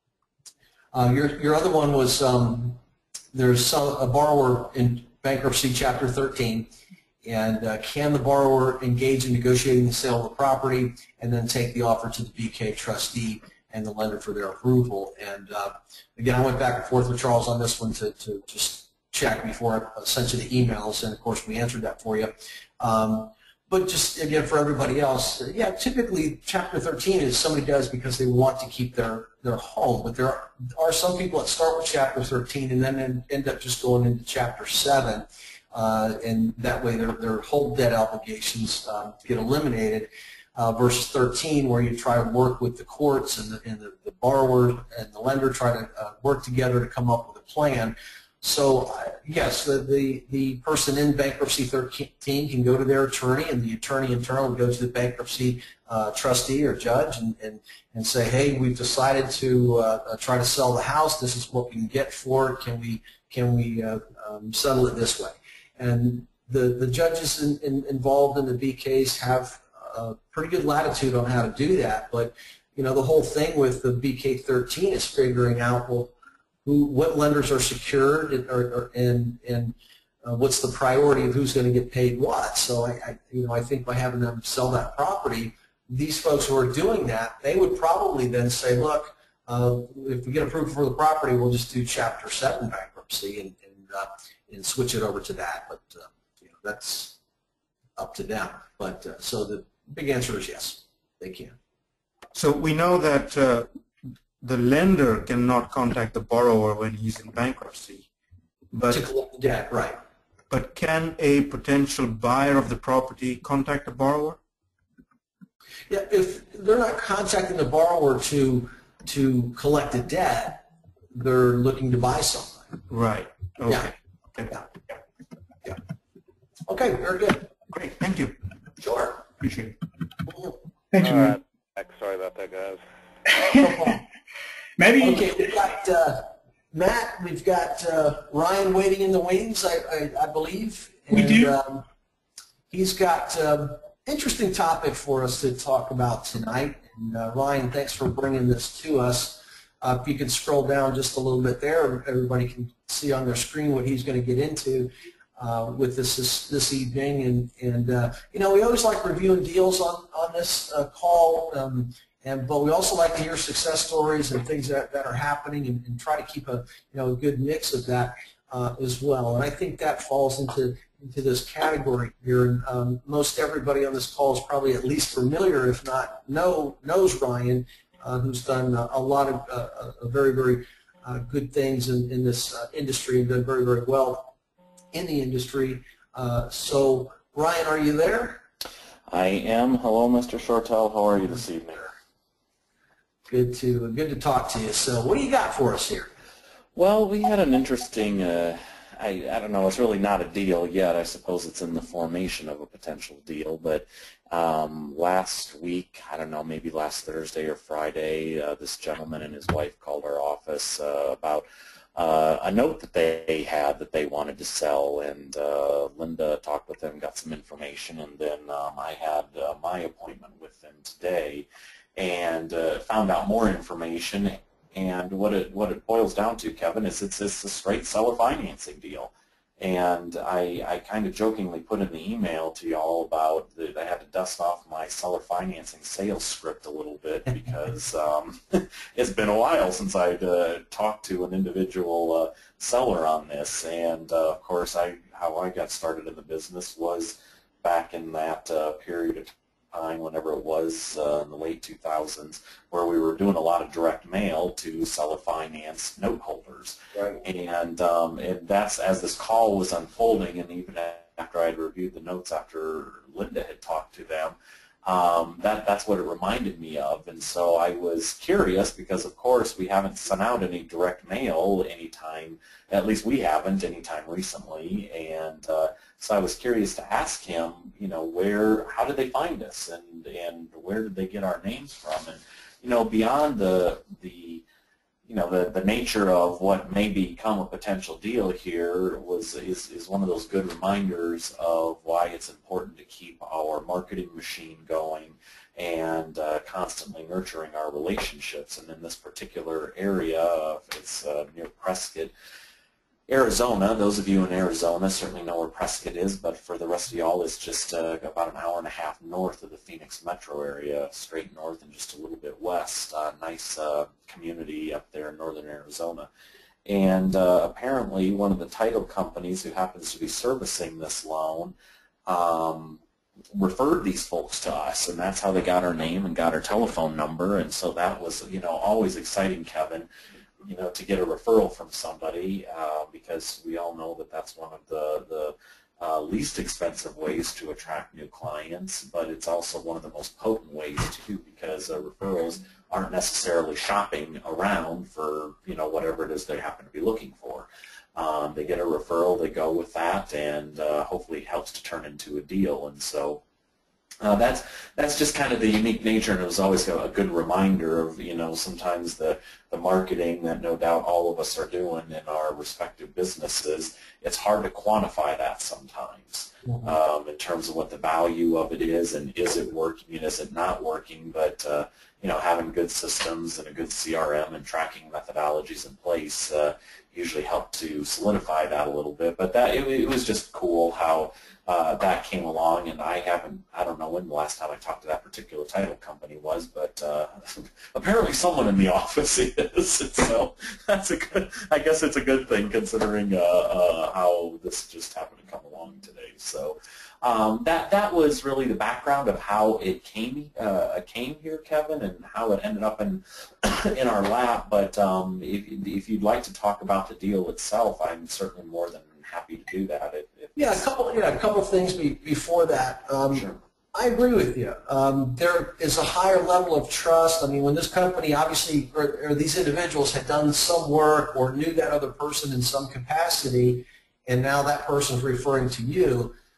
Uh, your your other one was um, there's some, a borrower in bankruptcy, Chapter thirteen, and uh, can the borrower engage in negotiating the sale of the property and then take the offer to the B K trustee and the lender for their approval? And uh, again, I went back and forth with Charles on this one to, to just check before I sent you the emails, and of course we answered that for you. Um, but just again for everybody else, yeah, typically Chapter thirteen is somebody does because they want to keep their, their home, but there are, are some people that start with Chapter thirteen and then end up just going into Chapter seven. Uh, and that way their, their whole debt obligations um, get eliminated, uh, versus thirteen, where you try to work with the courts and the, and the, the borrower and the lender try to uh, work together to come up with a plan. So uh, yes, the, the, the person in bankruptcy thirteen can go to their attorney, and the attorney in turn will go to the bankruptcy uh, trustee or judge and, and, and say, hey, we've decided to uh, try to sell the house. This is what we can get for it. Can we, can we uh, um, settle it this way? And the, the judges in, in, involved in the B Ks have a pretty good latitude on how to do that. But, you know, the whole thing with the B K thirteen is figuring out, well, who, what lenders are secured and, or, or, and, and uh, what's the priority of who's going to get paid what. So, I, I, you know, I think by having them sell that property, these folks who are doing that, they would probably then say, look, uh, if we get approved for the property, we'll just do Chapter seven bankruptcy and, and uh, and switch it over to that, but uh, you know, that's up to them. But uh, so the big answer is yes, they can. So we know that uh, the lender cannot contact the borrower when he's in bankruptcy, but to collect the debt, right? But can a potential buyer of the property contact the borrower? Yeah, if they're not contacting the borrower to to collect the debt, they're looking to buy something. Right. Okay. Yeah. Yeah. Yeah. Okay, very good. Great, thank you. Sure. Appreciate it. Thanks, All man. right. Sorry about that, guys. Maybe. Okay, we've got uh, Matt, we've got uh, Ryan waiting in the wings, I, I, I believe. And, We do. Um, he's got an um, interesting topic for us to talk about tonight. And uh, Ryan, thanks for bringing this to us. Uh, if you could scroll down just a little bit there, everybody can see on their screen what he's going to get into uh, with this, this this evening. And, and uh, you know, we always like reviewing deals on, on this uh, call, um, and but we also like to hear success stories and things that, that are happening, and, and try to keep a you know a good mix of that uh, as well. And I think that falls into into this category here. And um, most everybody on this call is probably at least familiar, if not know knows Ryan. Uh, who's done uh, a lot of uh, uh, very, very uh, good things in, in this uh, industry and done very, very well in the industry. Uh, so, Ryan, are you there? I am. Hello, Mister Shortell. How are you this evening? Good to good to talk to you. So, what do you got for us here? Well, we had an interesting, uh, I, I don't know, it's really not a deal yet. I suppose it's in the formation of a potential deal, but um, last week, I don't know, maybe last Thursday or Friday, uh, this gentleman and his wife called our office uh, about uh, a note that they had that they wanted to sell, and uh, Linda talked with them, got some information, and then um, I had uh, my appointment with them today and uh, found out more information. And what it what it boils down to, Kevin, is it's, it's a straight seller financing deal. And I, I kind of jokingly put in the email to y'all about that I had to dust off my seller financing sales script a little bit because um, it's been a while since I'd uh, talked to an individual uh, seller on this. And uh, of course, I, how I got started in the business was back in that uh, period of time, whenever it was uh, in the late two thousands, where we were doing a lot of direct mail to seller finance note holders. Right. And, um, and that's as this call was unfolding, and even after I had reviewed the notes after Linda had talked to them, Um, that, that's what it reminded me of. And so I was curious because, of course, we haven't sent out any direct mail anytime, at least we haven't anytime recently. And uh, so I was curious to ask him, you know, where, how did they find us, and, and where did they get our names from? And, you know, beyond the, the you know, the, the nature of what may become a potential deal here was is, is one of those good reminders of why it's important to keep our marketing machine going and uh, constantly nurturing our relationships. And in this particular area, it's uh, near Prescott, Arizona. Those of you in Arizona certainly know where Prescott is, but for the rest of y'all, it's just uh, about an hour and a half north of the Phoenix metro area, straight north and just a little bit west. Uh, nice uh, community up there in northern Arizona. And uh, apparently one of the title companies who happens to be servicing this loan um, referred these folks to us, and that's how they got our name and got our telephone number. And so that was, you know, always exciting, Kevin, you know, to get a referral from somebody, uh, because we all know that that's one of the, the uh, least expensive ways to attract new clients, but it's also one of the most potent ways too, because uh, referrals aren't necessarily shopping around for, you know, whatever it is they happen to be looking for. Um, they get a referral, they go with that, and uh, hopefully it helps to turn into a deal. And so Uh, that's that's just kind of the unique nature, and it was always a, a good reminder of, you know, sometimes the the marketing that no doubt all of us are doing in our respective businesses. It's hard to quantify that sometimes, mm-hmm. um, in terms of what the value of it is, and is it working and is it not working. But uh, you know, having good systems and a good C R M and tracking methodologies in place uh, usually help to solidify that a little bit. But that it, it was just cool how Uh, that came along, and I haven't, I don't know when the last time I talked to that particular title company was, but uh, apparently someone in the office is, and so that's a good, I guess it's a good thing considering uh, uh, how this just happened to come along today. So um, that that was really the background of how it came uh, came here, Kevin, and how it ended up in in our lap. But um, if, if you'd like to talk about the deal itself, I'm certainly more than happy to do that. If, if yeah, a couple. Yeah, a couple of things be, before that. Um, sure. I agree with you. Um, there is a higher level of trust. I mean, when this company obviously, or, or these individuals had done some work or knew that other person in some capacity, and now that person is referring to you,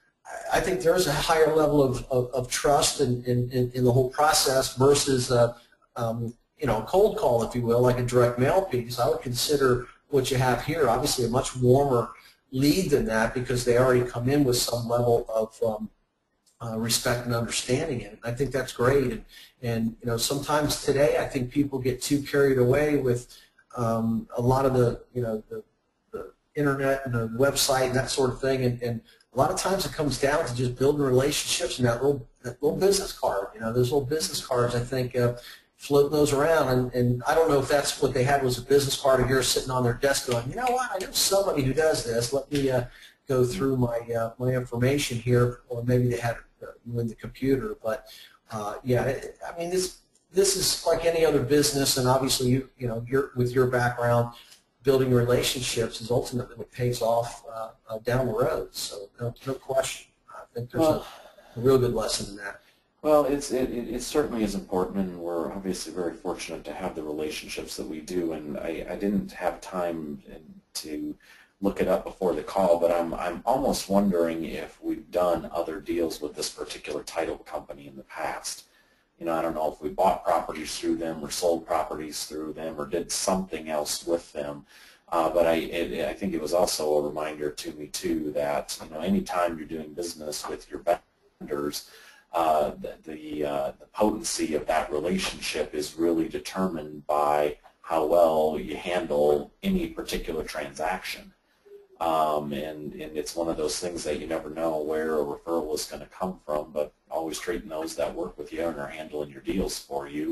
I think there is a higher level of, of, of trust in, in, in the whole process versus a, um, you know, a cold call, if you will, like a direct mail piece. I would consider what you have here obviously a much warmer lead than that, because they already come in with some level of um, uh, respect and understanding it. And I think that's great. And, and you know, sometimes today I think people get too carried away with um, a lot of the, you know, the, the internet and the website and that sort of thing. And, and a lot of times it comes down to just building relationships and that little, that little business card. You know, those little business cards, I think, uh, floating those around, and, and I don't know if that's what they had was a business card of yours sitting on their desk going, you know what, I know somebody who does this. Let me uh, go through my uh, my information here, or maybe they had you in the computer. But uh, yeah, I mean this this is like any other business, and obviously you you know you're with your background, building relationships is ultimately what pays off uh, uh, down the road. So no, no question. I think there's well, a, a real good lesson in that. Well, it's, it, it certainly is important, and we're obviously very fortunate to have the relationships that we do. And I, I didn't have time to look it up before the call, but I'm, I'm almost wondering if we've done other deals with this particular title company in the past. You know, I don't know if we bought properties through them or sold properties through them or did something else with them. Uh, but I, it, I think it was also a reminder to me, too, that, you know, anytime you're doing business with your vendors, Uh, the the, uh, the potency of that relationship is really determined by how well you handle any particular transaction. Um, and, and it's one of those things that you never know where a referral is going to come from, but always treating those that work with you and are handling your deals for you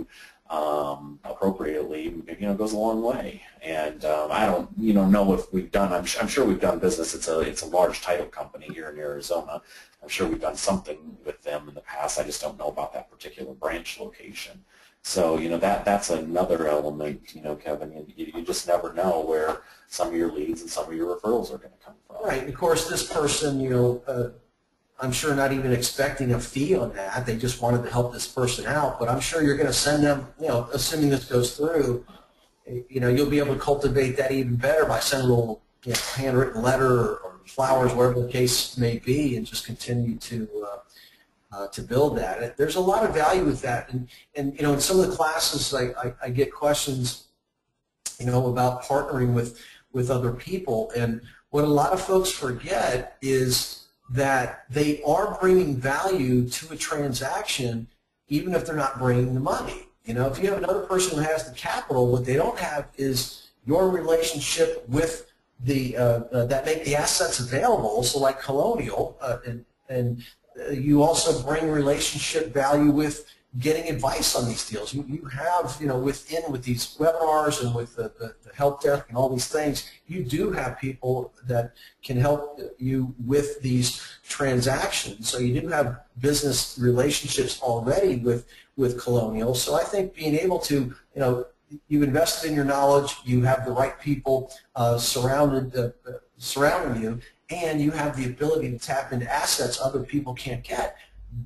um, appropriately, you know, goes a long way. And um, I don't, you know, know if we've done. I'm, I'm sure we've done business. It's a it's a large title company here in Arizona. I'm sure we've done something with them in the past. I just don't know about that particular branch location. So, you know, that that's another element, you know, Kevin. You, you just never know where some of your leads and some of your referrals are going to come from. Right. Of course, this person, you know, uh, I'm sure not even expecting a fee on that. They just wanted to help this person out. But I'm sure you're going to send them, you know, assuming this goes through, you know, you'll be able to cultivate that even better by sending a little, you know, handwritten letter or, or flowers, whatever the case may be, and just continue to uh, uh, to build that. There's a lot of value with that. And, and you know, in some of the classes, I, I, I get questions, you know, about partnering with, with other people. And what a lot of folks forget is that they are bringing value to a transaction even if they're not bringing the money. You know, if you have another person who has the capital, what they don't have is your relationship with the uh, uh, that make the assets available. So like Colonial, uh, and, and uh, you also bring relationship value with getting advice on these deals. You, you have, you know, within with these webinars and with the, the, the help desk and all these things, you do have people that can help you with these transactions. So you do have business relationships already with, with Colonial. So I think being able to, you know, you've invested in your knowledge, you have the right people uh, surrounded, uh, surrounding you, and you have the ability to tap into assets other people can't get.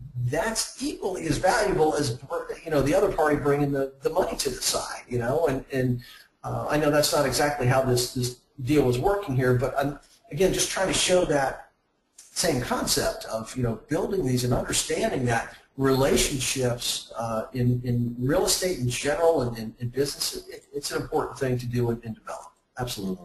That's equally as valuable as, you know, the other party bringing the, the money to the side, you know, and, and uh, I know that's not exactly how this, this deal is working here, but I'm, again, just trying to show that same concept of, you know, building these and understanding that relationships uh, in, in real estate in general and in, in business, it, it's an important thing to do and, and develop. Absolutely.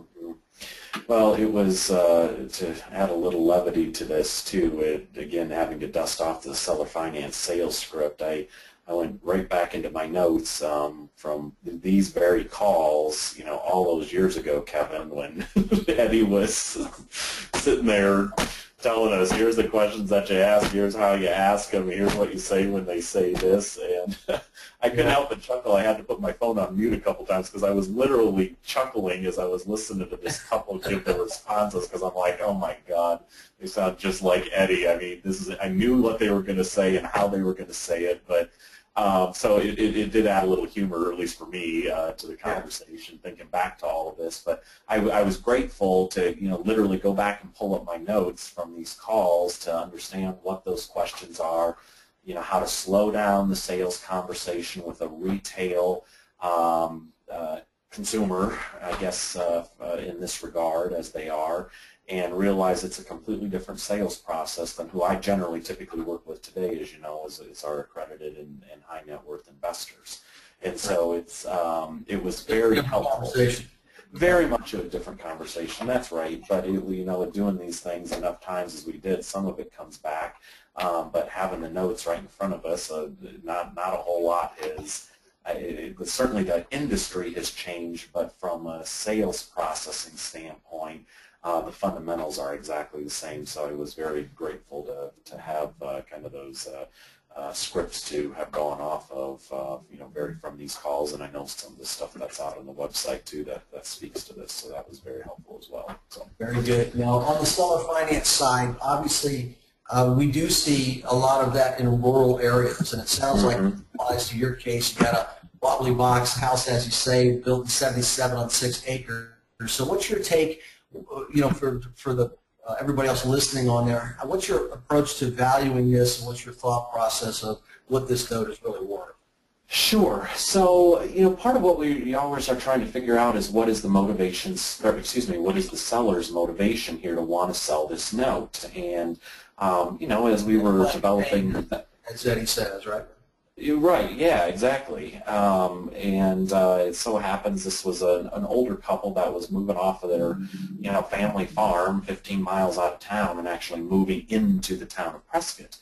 Well, it was, uh, to add a little levity to this too, it, again, having to dust off the seller finance sales script, I, I went right back into my notes um, from these very calls, you know, all those years ago, Kevin, when Eddie was sitting there telling us, here's the questions that you ask, here's how you ask them, here's what you say when they say this, and I couldn't help but chuckle. I had to put my phone on mute a couple times because I was literally chuckling as I was listening to this couple give their responses, because I'm like, oh my God, they sound just like Eddie. I mean, this is, I knew what they were going to say and how they were going to say it, but um, so it, it, it did add a little humor, at least for me, uh, to the conversation, thinking back to all of this. But I, I was grateful to, you know, literally go back and pull up my notes from these calls to understand what those questions are, you know, how to slow down the sales conversation with a retail um, uh, consumer, I guess, uh, uh, in this regard, as they are, and realize it's a completely different sales process than who I generally typically work with today, as you know, is, is our accredited and, and high net worth investors. And so it's um, it was very helpful. Very much a different conversation. That's right. But it, you know, doing these things enough times as we did, some of it comes back. Um, but having the notes right in front of us, uh, not not a whole lot is. It, it, certainly, the industry has changed, but from a sales processing standpoint, uh, the fundamentals are exactly the same. So I was very grateful to to have uh, kind of those uh, uh, scripts to have gone off of, uh, you know, very from these calls, and I know some of the stuff that's out on the website too that that speaks to this. So that was very helpful as well. So very good. Now on the seller finance side, obviously. Uh, we do see a lot of that in rural areas, and it sounds like it applies to your case. You got a wobbly box house, as you say, built in seventy-seven on six acres. So what's your take, you know, for, for the uh, everybody else listening on there, what's your approach to valuing this, and what's your thought process of what this note is really worth? Sure. So, you know, part of what we always are trying to figure out is what is the motivations, or excuse me, what is the seller's motivation here to want to sell this note? And Um, you know, as we were developing, as Eddie says, right? Right. Yeah. Exactly. Um, and uh, it so happens this was a, an older couple that was moving off of their, you know, family farm, fifteen miles out of town, and actually moving into the town of Prescott.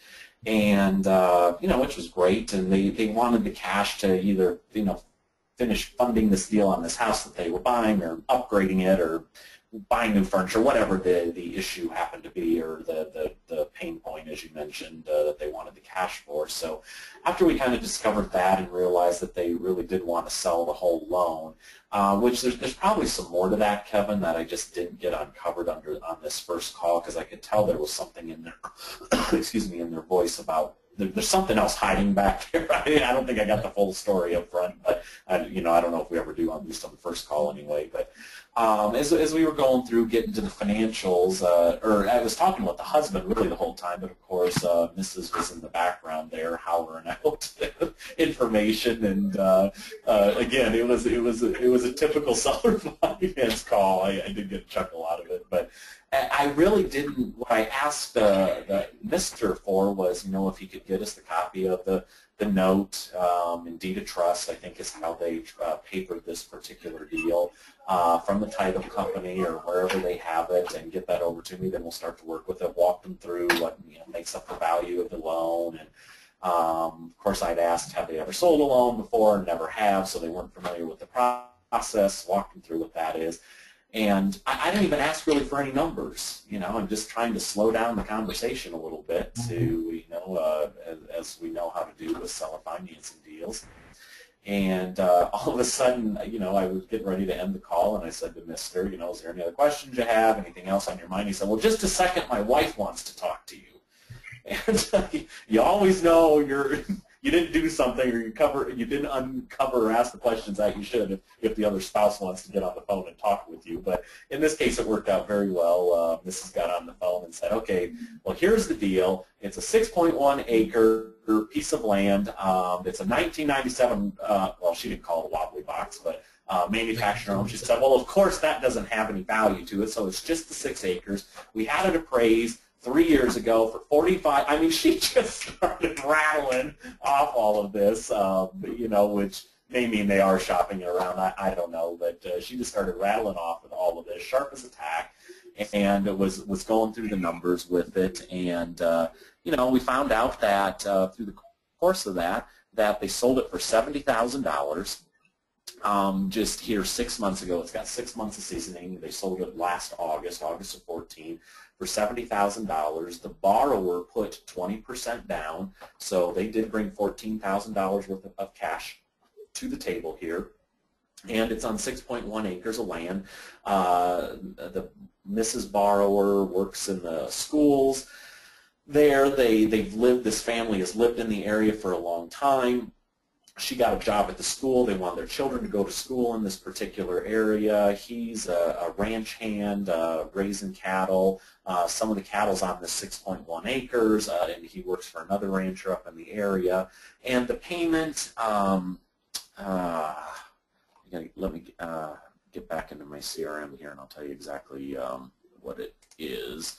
And uh, you know, which was great. And they they wanted the cash to either, you know, finish funding this deal on this house that they were buying, or upgrading it, or buying new furniture, whatever the, the issue happened to be, or the, the, the pain point, as you mentioned, uh, that they wanted the cash for. So after we kind of discovered that and realized that they really did want to sell the whole loan, uh, which there's, there's probably some more to that, Kevin, that I just didn't get uncovered under on this first call, because I could tell there was something in their, excuse me, in their voice about there's something else hiding back there. I don't think I got the full story up front, but I, you know, I don't know if we ever do, at least on the first call anyway. But um, as, as we were going through, getting to the financials, uh, or I was talking with the husband really the whole time, but of course uh, Missus was in the background there hollering out information, and uh, uh, again, it was it was it was a typical seller finance call. I, I did get a chuckle out of it, but I really didn't. What I asked uh, the Mister for was, you know, if he could get us the copy of the the note um, in deed of trust, I think is how they uh, papered this particular deal, uh, from the title company or wherever they have it, and get that over to me. Then we'll start to work with it, walk them through what, you know, makes up the value of the loan. And um, of course, I'd asked, have they ever sold a loan before? Never have, so they weren't familiar with the process. Walk them through what that is. And I, I didn't even ask really for any numbers. You know, I'm just trying to slow down the conversation a little bit to, you know, uh, as, as we know how to do with seller financing deals. And uh, all of a sudden, you know, I was getting ready to end the call, and I said to Mister, you know, is there any other questions you have, anything else on your mind? He said, well, just a second, my wife wants to talk to you. And uh, you always know you're... you didn't do something, or you cover, you didn't uncover or ask the questions that you should if, if the other spouse wants to get on the phone and talk with you. But in this case, it worked out very well. Uh, Missus got on the phone and said, okay, well, here's the deal. It's a six point one acre piece of land. Um, it's a nineteen ninety-seven, uh, well, she didn't call it a wobbly box, but uh, manufactured home. She said, well, of course, that doesn't have any value to it, so it's just the six acres. We had it appraised three years ago for forty-five. I mean, she just started rattling off all of this, um, you know, which may mean they are shopping it around. I, I don't know, but uh, she just started rattling off with all of this, sharp as a tack, and it was was going through the numbers with it. And uh, you know, we found out that uh, through the course of that, that they sold it for seventy thousand dollars. Um, just here six months ago. It's got six months of seasoning. They sold it last August, August of fourteen. For seventy thousand dollars. The borrower put twenty percent down, so they did bring fourteen thousand dollars worth of cash to the table here. And it's on six point one acres of land. Uh, the Missus Borrower works in the schools there. They, they've lived, this family has lived in the area for a long time. She got a job at the school. They want their children to go to school in this particular area. He's a, a ranch hand, uh, raising cattle. Uh, some of the cattle's on the six point one acres, uh, and he works for another rancher up in the area. And the payment, um, uh, let me uh, get back into my C R M here, and I'll tell you exactly um, what it is.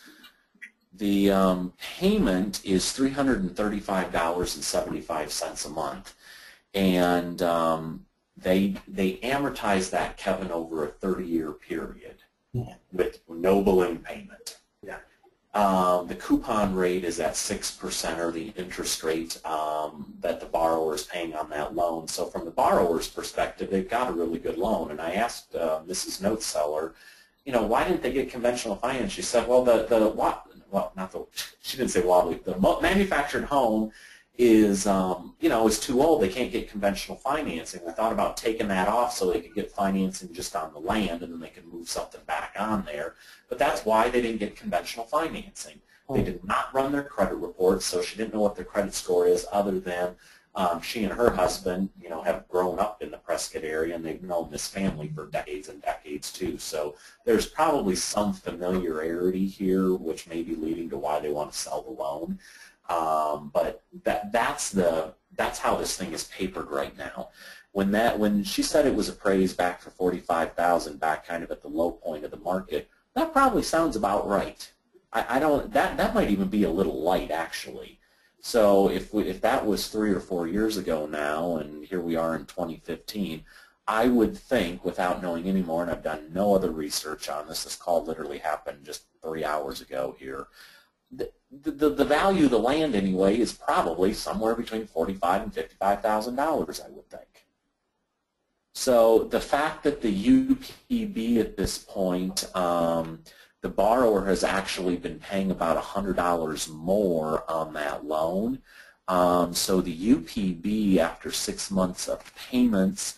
The um, payment is three hundred thirty-five dollars and seventy-five cents a month. And um, they they amortize that, Kevin, over a thirty-year period, yeah, with no balloon payment. Yeah. Um, the coupon rate is at six percent, or the interest rate um, that the borrower is paying on that loan. So from the borrower's perspective, they've got a really good loan. And I asked uh, Missus Note Seller, you know, why didn't they get conventional finance? She said, well, the the well, not the she didn't say wobbly. The manufactured home is, um, you know, is too old. They can't get conventional financing. We thought about taking that off so they could get financing just on the land, and then they could move something back on there. But that's why they didn't get conventional financing. They did not run their credit reports, so she didn't know what their credit score is, other than um, she and her husband, you know, have grown up in the Prescott area, and they've known this family for decades and decades too. So there's probably some familiarity here, which may be leading to why they want to sell the loan. Um, but that that's the that's how this thing is papered right now. When that when she said it was appraised back for forty-five thousand, back kind of at the low point of the market, that probably sounds about right. I, I don't that that might even be a little light, actually. So if we, if that was three or four years ago now, and here we are in twenty fifteen, I would think, without knowing any more, and I've done no other research on this, this call literally happened just three hours ago here. The, the, the value of the land, anyway, is probably somewhere between forty-five and fifty-five thousand dollars, I would think. So the fact that the U P B at this point, um, the borrower has actually been paying about one hundred dollars more on that loan. Um, so the U P B after six months of payments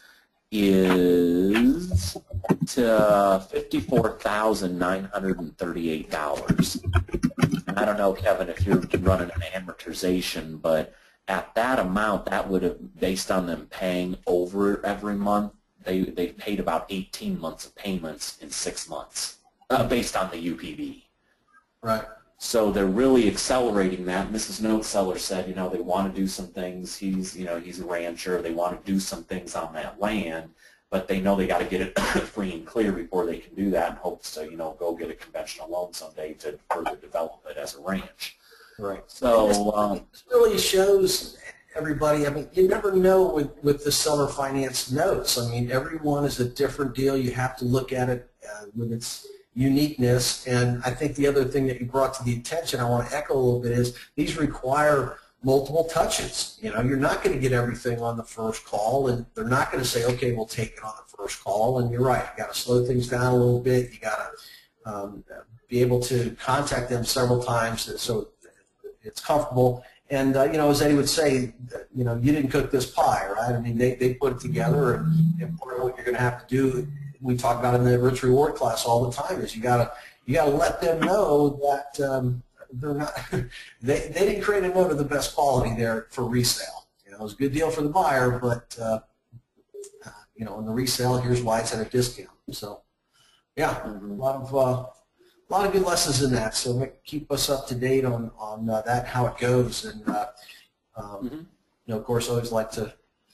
is to fifty-four thousand nine hundred thirty-eight dollars. And I don't know, Kevin, if you're running an amortization, but at that amount, that would have, based on them paying over every month, they they paid about eighteen months of payments in six months, uh, based on the U P B. Right. So they're really accelerating that. Missus Noteseller said, you know, they want to do some things. He's, you know, he's a rancher. They want to do some things on that land, but they know they got to get it free and clear before they can do that, and hopes to, you know, go get a conventional loan someday to further develop it as a ranch. Right. So um, this really shows everybody. I mean, you never know with with the seller finance notes. I mean, everyone is a different deal. You have to look at it uh, with its uniqueness. And I think the other thing that you brought to the attention, I want to echo a little bit, is these require multiple touches. You know, you're not going to get everything on the first call, and they're not going to say, okay, we'll take it on the first call. And you're right, you got to slow things down a little bit. You got to um, be able to contact them several times so it's comfortable. And, uh, you know, as Eddie would say, you know, you didn't cook this pie, right? I mean, they, they put it together, and, and part of what you're going to have to do, we talk about in the Rich Reward class all the time, is you got to you got to let them know that um, they're not, they, they didn't create a note of the best quality there for resale. You know, it was a good deal for the buyer, but, uh, uh, you know, in the resale, here's why it's at a discount. So, yeah, mm-hmm. a lot of uh, a lot of good lessons in that. So make, keep us up to date on on uh, that, how it goes, and uh, um, mm-hmm. you know, of course, I always like to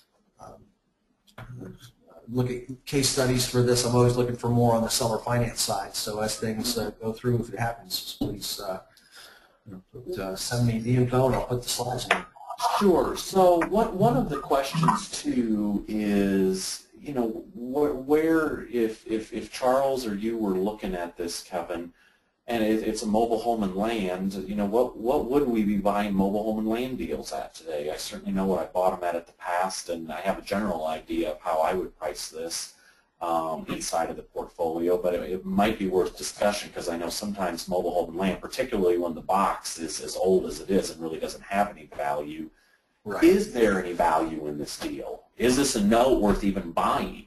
um, look at case studies for this. I'm always looking for more on the seller finance side. So as things uh, go through, if it happens, please uh, you know, put, uh, send me the info, and I'll put the slides in. Sure. So what one of the questions too is, you know, wh where if if if Charles or you were looking at this, Kevin, and it, it's a mobile home and land, you know, what what would we be buying mobile home and land deals at today? I certainly know what I bought them at in the past, and I have a general idea of how I would price this um, inside of the portfolio, but it, it might be worth discussion, because I know sometimes mobile home and land, particularly when the box is as old as it is and really doesn't have any value, right. Is there any value in this deal? Is this a note worth even buying?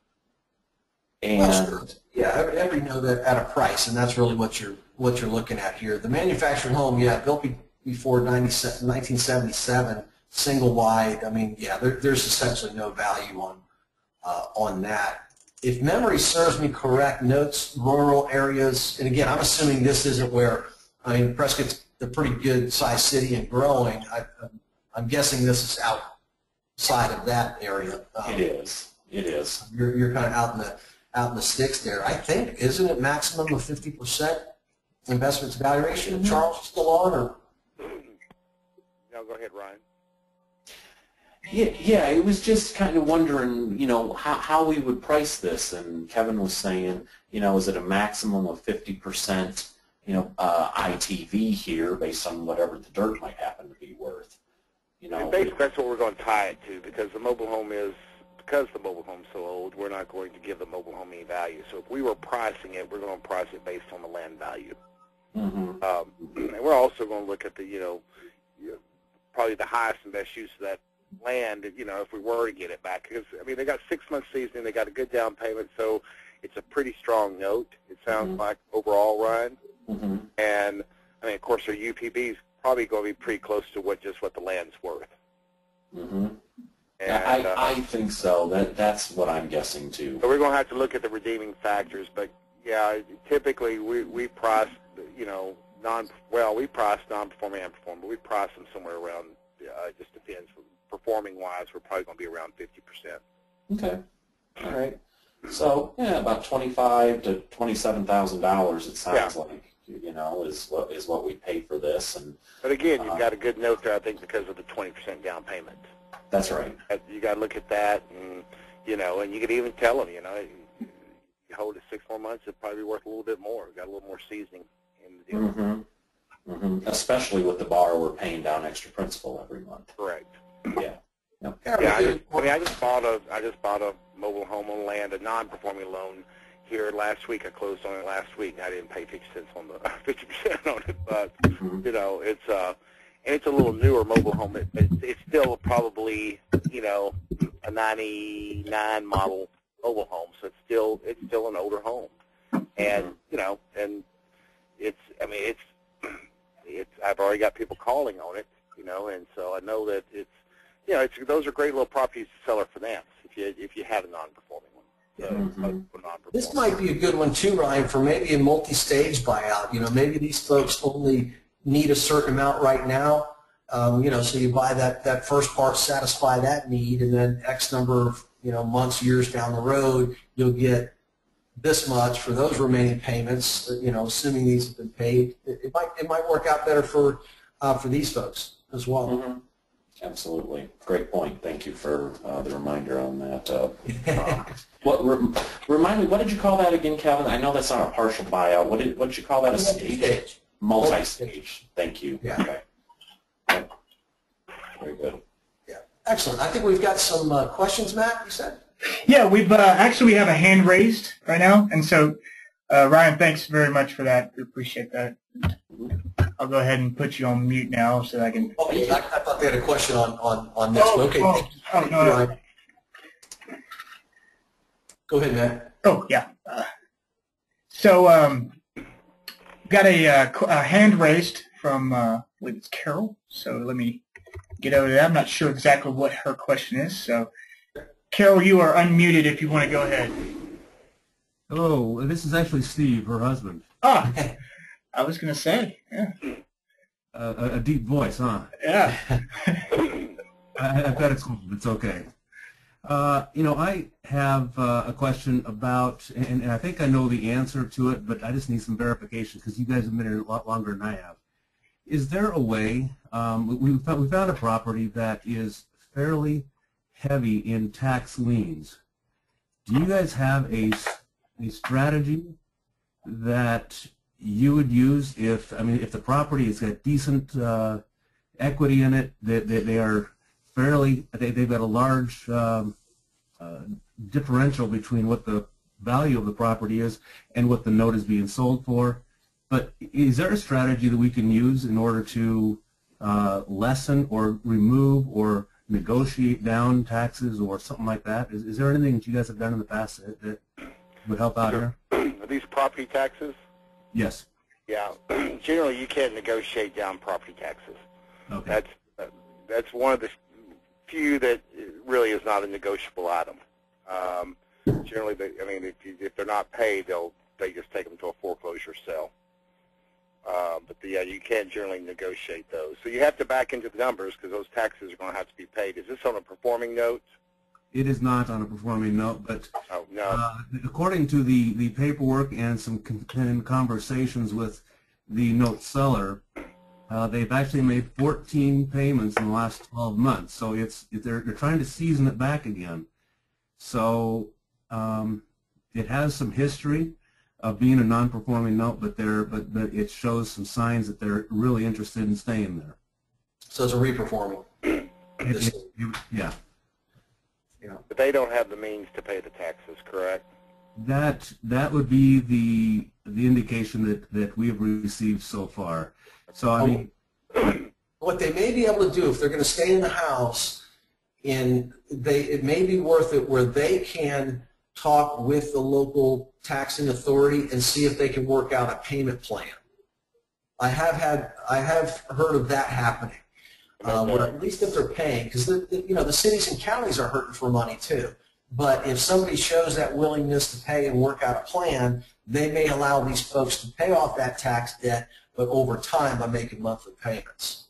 And well, sure. Yeah, every, every note at a price, and that's really what you're what you're looking at here. The manufactured home, yeah, built be, before nineteen seventy-seven, single wide. I mean, yeah, there, there's essentially no value on uh, on that. If memory serves me correct, notes rural areas, and again, I'm assuming this isn't where, I mean, Prescott's a pretty good sized city and growing. I, I'm guessing this is outside of that area. Um, it is. It is. You're you're kind of out in the out in the sticks there. I think, isn't it maximum of fifty percent investment to value ratio? Mm-hmm. Charles, still on, or? No, go ahead, Ryan. Yeah, yeah, it was just kind of wondering, you know, how, how we would price this, and Kevin was saying, you know, is it a maximum of fifty percent, you know, uh, I T V here based on whatever the dirt might happen to be worth, you know. And basically that's what we're going to tie it to, because the mobile home is, because the mobile home's so old, we're not going to give the mobile home any value. So if we were pricing it, we're going to price it based on the land value. Mm-hmm. um, and we're also going to look at the, you know, probably the highest and best use of that land, you know, if we were to get it back. Because, I mean, they got six months seasoning, they got a good down payment, so it's a pretty strong note, it sounds mm-hmm. like, overall, Ryan. Mm-hmm. And, I mean, of course, their U P B is probably going to be pretty close to what just what the land's worth. Mm-hmm. And, I, uh, I think so. That That's what I'm guessing, too. So we're going to have to look at the redeeming factors, but, yeah, typically we, we price, you know, non, well, we price non-performing and performing, but we price them somewhere around, uh, it just depends. Performing-wise, we're probably going to be around fifty percent. Okay. All right. So, yeah, about twenty-five to twenty-seven thousand dollars, it sounds yeah. like, you know, is what is what we pay for this. And But again, you've uh, got a good note there, I think, because of the twenty percent down payment. That's right. You got to look at that, and, you know, and you could even tell them, you know, you hold it six more months, it'd probably be worth a little bit more. Got a little more seasoning in the deal. Mm-hmm. Mm-hmm. Especially with the borrower paying down extra principal every month. Correct. Yeah. Yep. Gary, Yeah, I, you- just, I mean, I just bought a, I just bought a mobile home on land, a non-performing loan here last week. I closed on it last week. I didn't pay fifty cents on the fifty percent on it, but you know, it's uh, and it's a little newer mobile home. It, it's, it's still probably, you know, a ninety-nine model mobile home, so it's still, it's still an older home, and you know, and it's, I mean, it's, it's. I've already got people calling on it, you know, and so I know that it's. You know, it's, those are great little properties to sell or finance if you if you have a non-performing one. So, Mm-hmm. non-performing. This might be a good one too, Ryan, for maybe a multi-stage buyout. You know, maybe these folks only need a certain amount right now. Um, you know, so you buy that that first part, satisfy that need, and then X number of you know months, years down the road, you'll get this much for those remaining payments. You know, assuming these have been paid, it, it might it might work out better for uh, for these folks as well. Mm-hmm. Absolutely. Great point. Thank you for uh, the reminder on that. Uh, uh, what re remind me, what did you call that again, Kevin? I know that's not a partial buyout. What did what did you call that? A stage? Multi-stage. Multi-stage. Thank you. Yeah. Okay. Yep. Very good. Yeah. Excellent. I think we've got some uh, questions, Matt, you said? Yeah, we've uh, actually we have a hand raised right now, and so uh, Ryan, thanks very much for that. We appreciate that. I'll go ahead and put you on mute now so that I can. Oh, I, I thought they had a question on, on, on this. Oh, okay. oh, Thank you. oh, Thank no, you, no. Ryan. Go ahead, Matt. Oh, yeah. Uh, so, um, got a, uh, qu- a hand raised from, uh, I believe it's Carol. So let me get over there. I'm not sure exactly what her question is. So, Carol, you are unmuted if you want to go ahead. Hello, this is actually Steve, her husband. Ah, I was going to say, yeah. Uh, a, a deep voice, huh? Yeah. I, I've got it, it's okay. Uh, you know, I have uh, a question about, and, and I think I know the answer to it, but I just need some verification because you guys have been here a lot longer than I have. Is there a way, um, we, we, found, we found a property that is fairly heavy in tax liens. Do you guys have a, a strategy that you would use if, I mean, if the property has got decent uh, equity in it, that they, they are fairly, they, they've got a large um, uh, differential between what the value of the property is and what the note is being sold for. But is there a strategy that we can use in order to uh, lessen or remove or negotiate down taxes or something like that? Is, is there anything that you guys have done in the past that, that would help out here? Are these property taxes? Yes. Yeah. Generally, you can't negotiate down property taxes. Okay. That's uh, that's one of the few that really is not a negotiable item. Um, generally, they, I mean, if, you, if they're not paid, they'll they just take them to a foreclosure sale. Uh, but the, yeah, you can't generally negotiate those. So you have to back into the numbers because those taxes are going to have to be paid. Is this on a performing note? It is not on a performing note, but Oh, no. uh, according to the, the paperwork and some con conversations with the note seller, uh, they've actually made fourteen payments in the last twelve months. So it's they're, they're trying to season it back again. So um, it has some history of being a non-performing note, but they're but, but it shows some signs that they're really interested in staying there. So it's a reperforming. It, it, it, yeah. Yeah. But they don't have the means to pay the taxes, correct? That that would be the the indication that that we have received so far. So I mean, What they may be able to do if they're going to stay in the house, in they it may be worth it where they can talk with the local taxing authority and see if they can work out a payment plan. I have had I have heard of that happening. Uh, where at least if they're paying, because the, the, you know the cities and counties are hurting for money too. But if somebody shows that willingness to pay and work out a plan, they may allow these folks to pay off that tax debt, but over time by making monthly payments.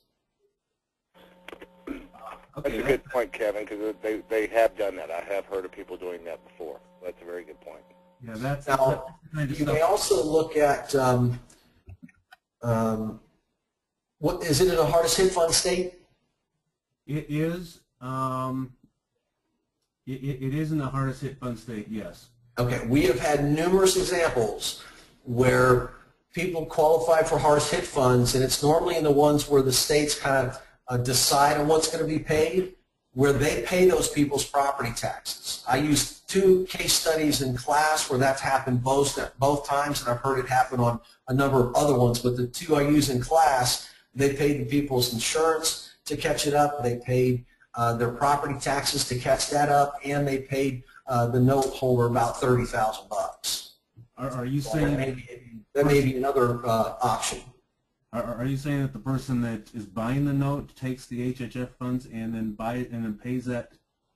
That's a good point, Kevin, because they, they have done that. I have heard of people doing that before. That's a very good point. yeah, that's, Now, that's the kind of you may stuff. also look at um, um, what is it in a hardest hit fund state? It is. Um, it, it is in the hardest hit fund state. Yes. Okay, we have had numerous examples where people qualify for hardest hit funds, and it's normally in the ones where the states kind of uh, decide on what's going to be paid, where they pay those people's property taxes. I used two case studies in class where that's happened both, both times, and I've heard it happen on a number of other ones, but the two I use in class, they paid the people's insurance to catch it up, they paid uh, their property taxes to catch that up, and they paid uh, the note holder about thirty thousand bucks. Are, are you So saying that may be, that may be another uh, option. Are, are you saying that the person that is buying the note takes the H H F funds and then buy it and then pays that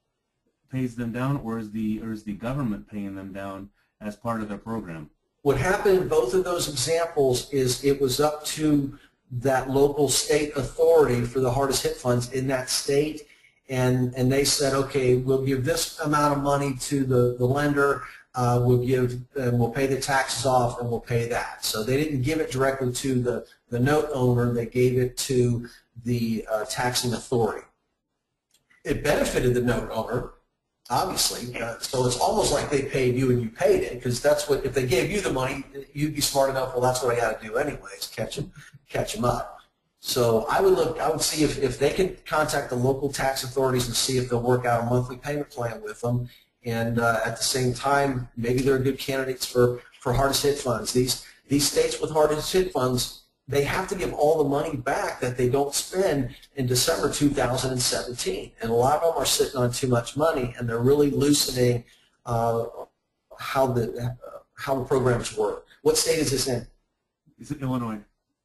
pays them down, or is the or is the government paying them down as part of their program? What happened in both of those examples is it was up to that local state authority for the hardest hit funds in that state, and and they said, okay, we'll give this amount of money to the the lender. Uh, we'll give, and we'll pay the taxes off, and we'll pay that. So they didn't give it directly to the, the note owner. They gave it to the uh, taxing authority. It benefited the note owner, obviously. Uh, so it's almost like they paid you and you paid it, because that's what, if they gave you the money, you'd be smart enough, well, that's what I got to do anyways, catch them, catch them up. So I would look, I would see if, if they can contact the local tax authorities and see if they'll work out a monthly payment plan with them. And uh, at the same time, maybe they're good candidates for, for hardest hit funds. These, these states with hardest hit funds, they have to give all the money back that they don't spend in December two thousand seventeen. And a lot of them are sitting on too much money, and they're really loosening uh, how, the, uh, how the programs work. What state is this in? Is it Illinois?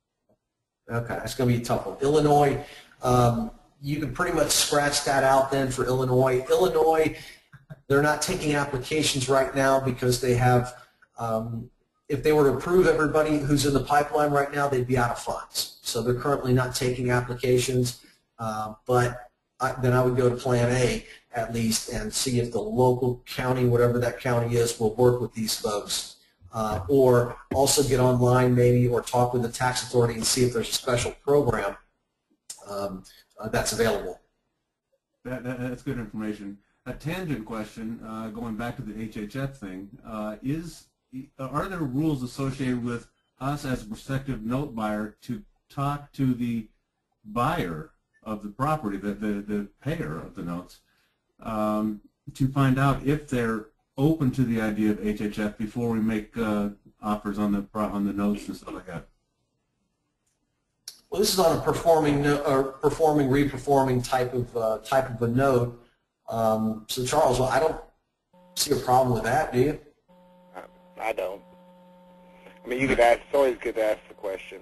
Okay, that's going to be a tough one. Illinois, um, you can pretty much scratch that out then for Illinois. Illinois, they're not taking applications right now because they have, um, if they were to approve everybody who's in the pipeline right now, they'd be out of funds. So they're currently not taking applications, uh, but I, then I would go to Plan A at least and see if the local county, whatever that county is, will work with these folks. Uh, or also get online maybe, or talk with the tax authority and see if there's a special program um, uh, that's available. That, that, that's good information. A tangent question, uh, going back to the H H F thing, uh, is are there rules associated with us as a prospective note buyer to talk to the buyer of the property, the, the, the payer of the notes, um, to find out if they're open to the idea of H H F before we make uh, offers on the on the notes and stuff like that? Well, this is on a performing or performing, reperforming type of uh, type of a note. Um, so, Charles, well, I don't see a problem with that, do you? I don't. I mean, you could ask. It's always good to ask the question.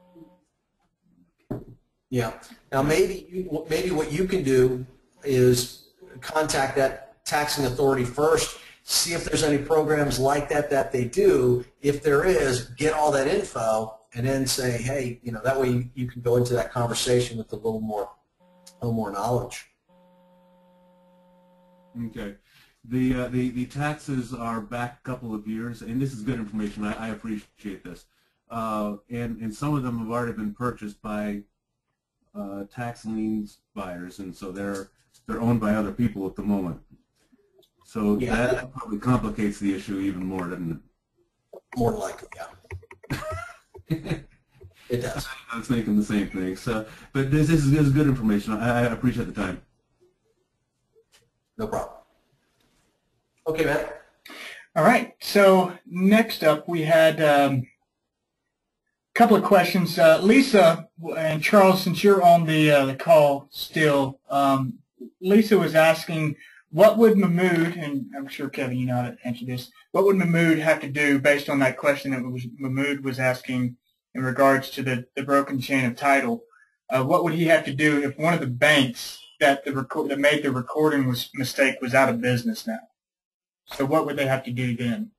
Yeah. Now, maybe you, maybe what you can do is contact that taxing authority first, see if there's any programs like that that they do. If there is, get all that info, and then say, hey, you know, that way you, you can go into that conversation with a little more, a little more knowledge. Okay. The, uh, the, the taxes are back a couple of years, and this is good information. I, I appreciate this. Uh, and, and some of them have already been purchased by uh, tax liens buyers, and so they're, they're owned by other people at the moment. So yeah, that probably complicates the issue even more, doesn't it? More likely, yeah. It does. I was thinking the same thing. So, but this, this, is, this is good information. I, I appreciate the time. No problem. Okay, Matt. All right. So next up, we had um, a couple of questions. Uh, Lisa and Charles, since you're on the uh, the call still, um, Lisa was asking, what would Mahmood, and I'm sure Kevin, you know how to answer this, what would Mahmood have to do based on that question that was, Mahmood was asking in regards to the, the broken chain of title? Uh, what would he have to do if one of the banks that the record, that made the recording was, mistake was out of business now? So what would they have to do then?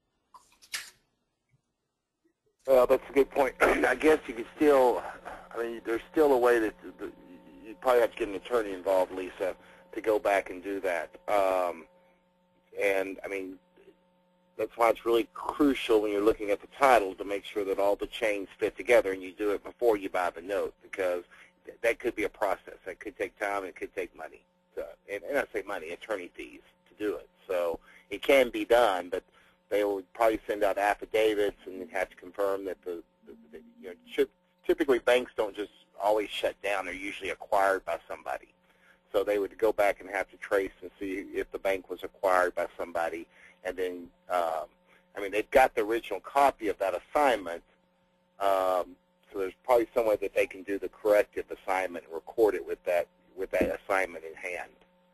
Well, that's a good point. I guess you could still, I mean, there's still a way that the, you probably have to get an attorney involved, Lisa, to go back and do that. Um, and, I mean, that's why it's really crucial when you're looking at the title to make sure that all the chains fit together, and you do it before you buy the note, because th that could be a process. That could take time, and it could take money. So, and, and I say money, attorney fees to do it. So it can be done, but they would probably send out affidavits and have to confirm that the, the, the you know, should, typically banks don't just always shut down. They're usually acquired by somebody. so they would go back and have to trace and see if the bank was acquired by somebody, and then, um, I mean, they've got the original copy of that assignment, um, so there's probably some way that they can do the corrective assignment and record it with that with that assignment in hand.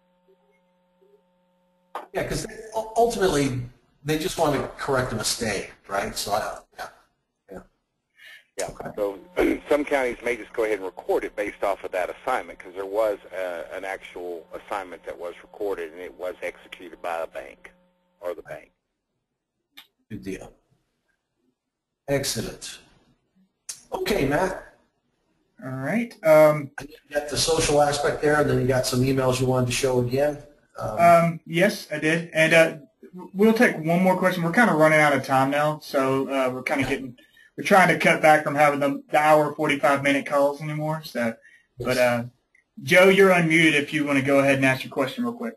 Yeah, because ultimately they just want to correct a mistake, right? So, I, yeah. Yeah. Yeah. Okay. So some counties may just go ahead and record it based off of that assignment, because there was a, an actual assignment that was recorded and it was executed by a bank or the bank. Good deal. Excellent. Okay, Matt. All right. Um, You got the social aspect there, and then you got some emails you wanted to show again. Um, um, yes, I did. And uh, we'll take one more question. We're kind of running out of time now, so uh, we're kind of getting, we're trying to cut back from having the, the hour, forty-five minute calls anymore. So, yes. But uh, Joe, you're unmuted if you want to go ahead and ask your question real quick.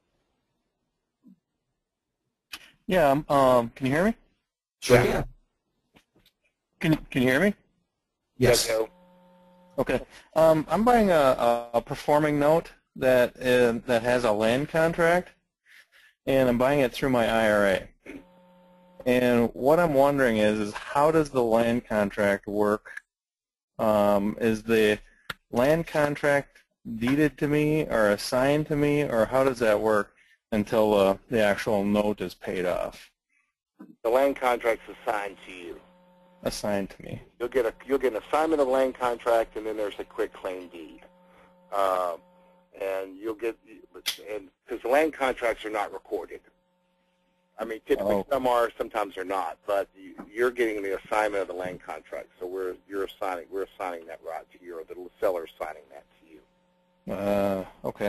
Yeah, um, um, can you hear me? Sure can. Can Can you hear me? Yes. Joe? Okay. Um, I'm buying a, a performing note that uh, that has a land contract, and I'm buying it through my I R A. And what I'm wondering is, is how does the land contract work? Um, is the land contract deeded to me or assigned to me, or how does that work until uh, the actual note is paid off? The land contract's assigned to you. Assigned to me. You'll get a you'll get an assignment of land contract, and then there's a quick claim deed, uh, and you'll get and because the land contracts are not recorded. I mean, typically Oh. some are, sometimes they're not, but you, you're getting the assignment of the land contract. So we're you're assigning we're assigning that right to you, or the seller's assigning that to you. Uh, okay.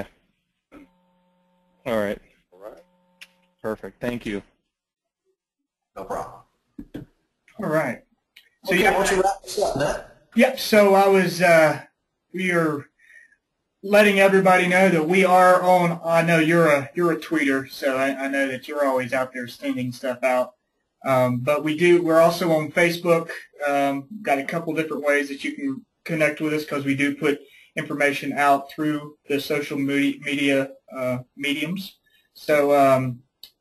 All right. All right. Perfect. Thank you. No problem. All right. So Okay, yeah, why don't you wrap this up, Matt? Yep. So I was, uh, we are letting everybody know that we are on. I know you're a you're a tweeter, so I, I know that you're always out there sending stuff out. Um, but we do. We're also on Facebook. Um, got a couple different ways that you can connect with us, because we do put information out through the social media, media uh, mediums. So um,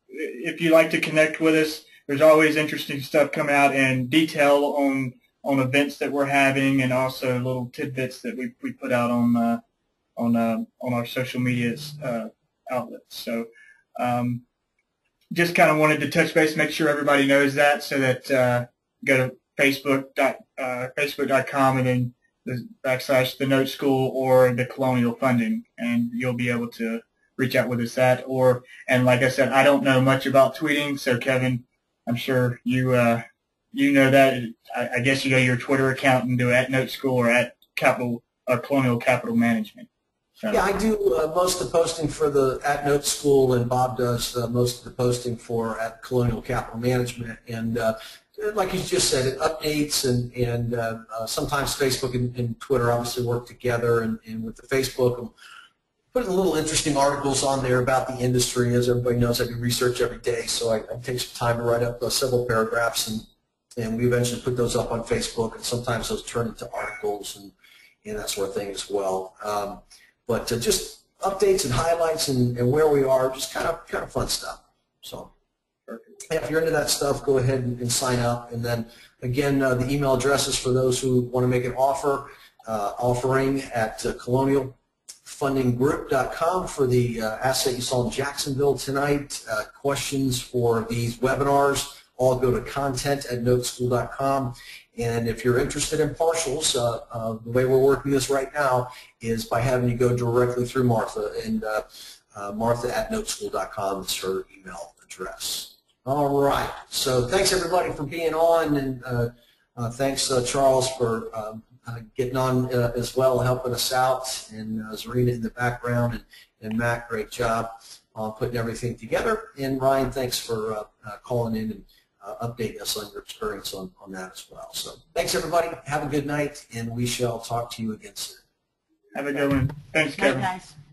if you like to connect with us, there's always interesting stuff coming out and detail on on events that we're having, and also little tidbits that we we put out on uh, on uh, on our social media uh, outlets. So um, just kind of wanted to touch base, make sure everybody knows that, so that uh, go to Facebook dot uh, Facebook dot com and then the backslash the Note School or the Colonial Funding, and you'll be able to reach out with us that. Or and like I said, I don't know much about tweeting, so Kevin, I'm sure you uh, you know that. I, I guess you go to your Twitter account and do at Note School or at Capital or Colonial Capital Management. So. Yeah, I do uh, most of the posting for the at Note School, and Bob does uh, most of the posting for at Colonial Capital Management. And uh, like you just said, it updates, and, and uh, uh, sometimes Facebook and, and Twitter obviously work together. And, and with the Facebook, I'm putting little interesting articles on there about the industry. As everybody knows, I do research every day, so I, I take some time to write up uh, several paragraphs, and, and we eventually put those up on Facebook, and sometimes those turn into articles and, and that sort of thing as well. Um, But uh, just updates and highlights and, and where we are, just kind of kind of fun stuff. So yeah, if you're into that stuff, go ahead and, and sign up. And then again, uh, the email addresses for those who want to make an offer, uh, offering at uh, colonial funding group dot com for the uh, asset you saw in Jacksonville tonight. Uh, questions for these webinars, all go to content at note school dot com. And if you're interested in partials, uh, uh, the way we're working this right now is by having you go directly through Martha, and uh, uh, Martha at note school dot com is her email address. All right. So thanks everybody for being on, and uh, uh, thanks uh, Charles for um, uh, getting on uh, as well, helping us out, and uh, Zarina in the background, and, and Matt, great job on putting everything together. And Ryan, thanks for uh, uh, calling in and Uh, update us on your experience on, on that as well. So thanks, everybody. Have a good night, and we shall talk to you again soon. Have a good one. Thanks, Kevin. Night, guys.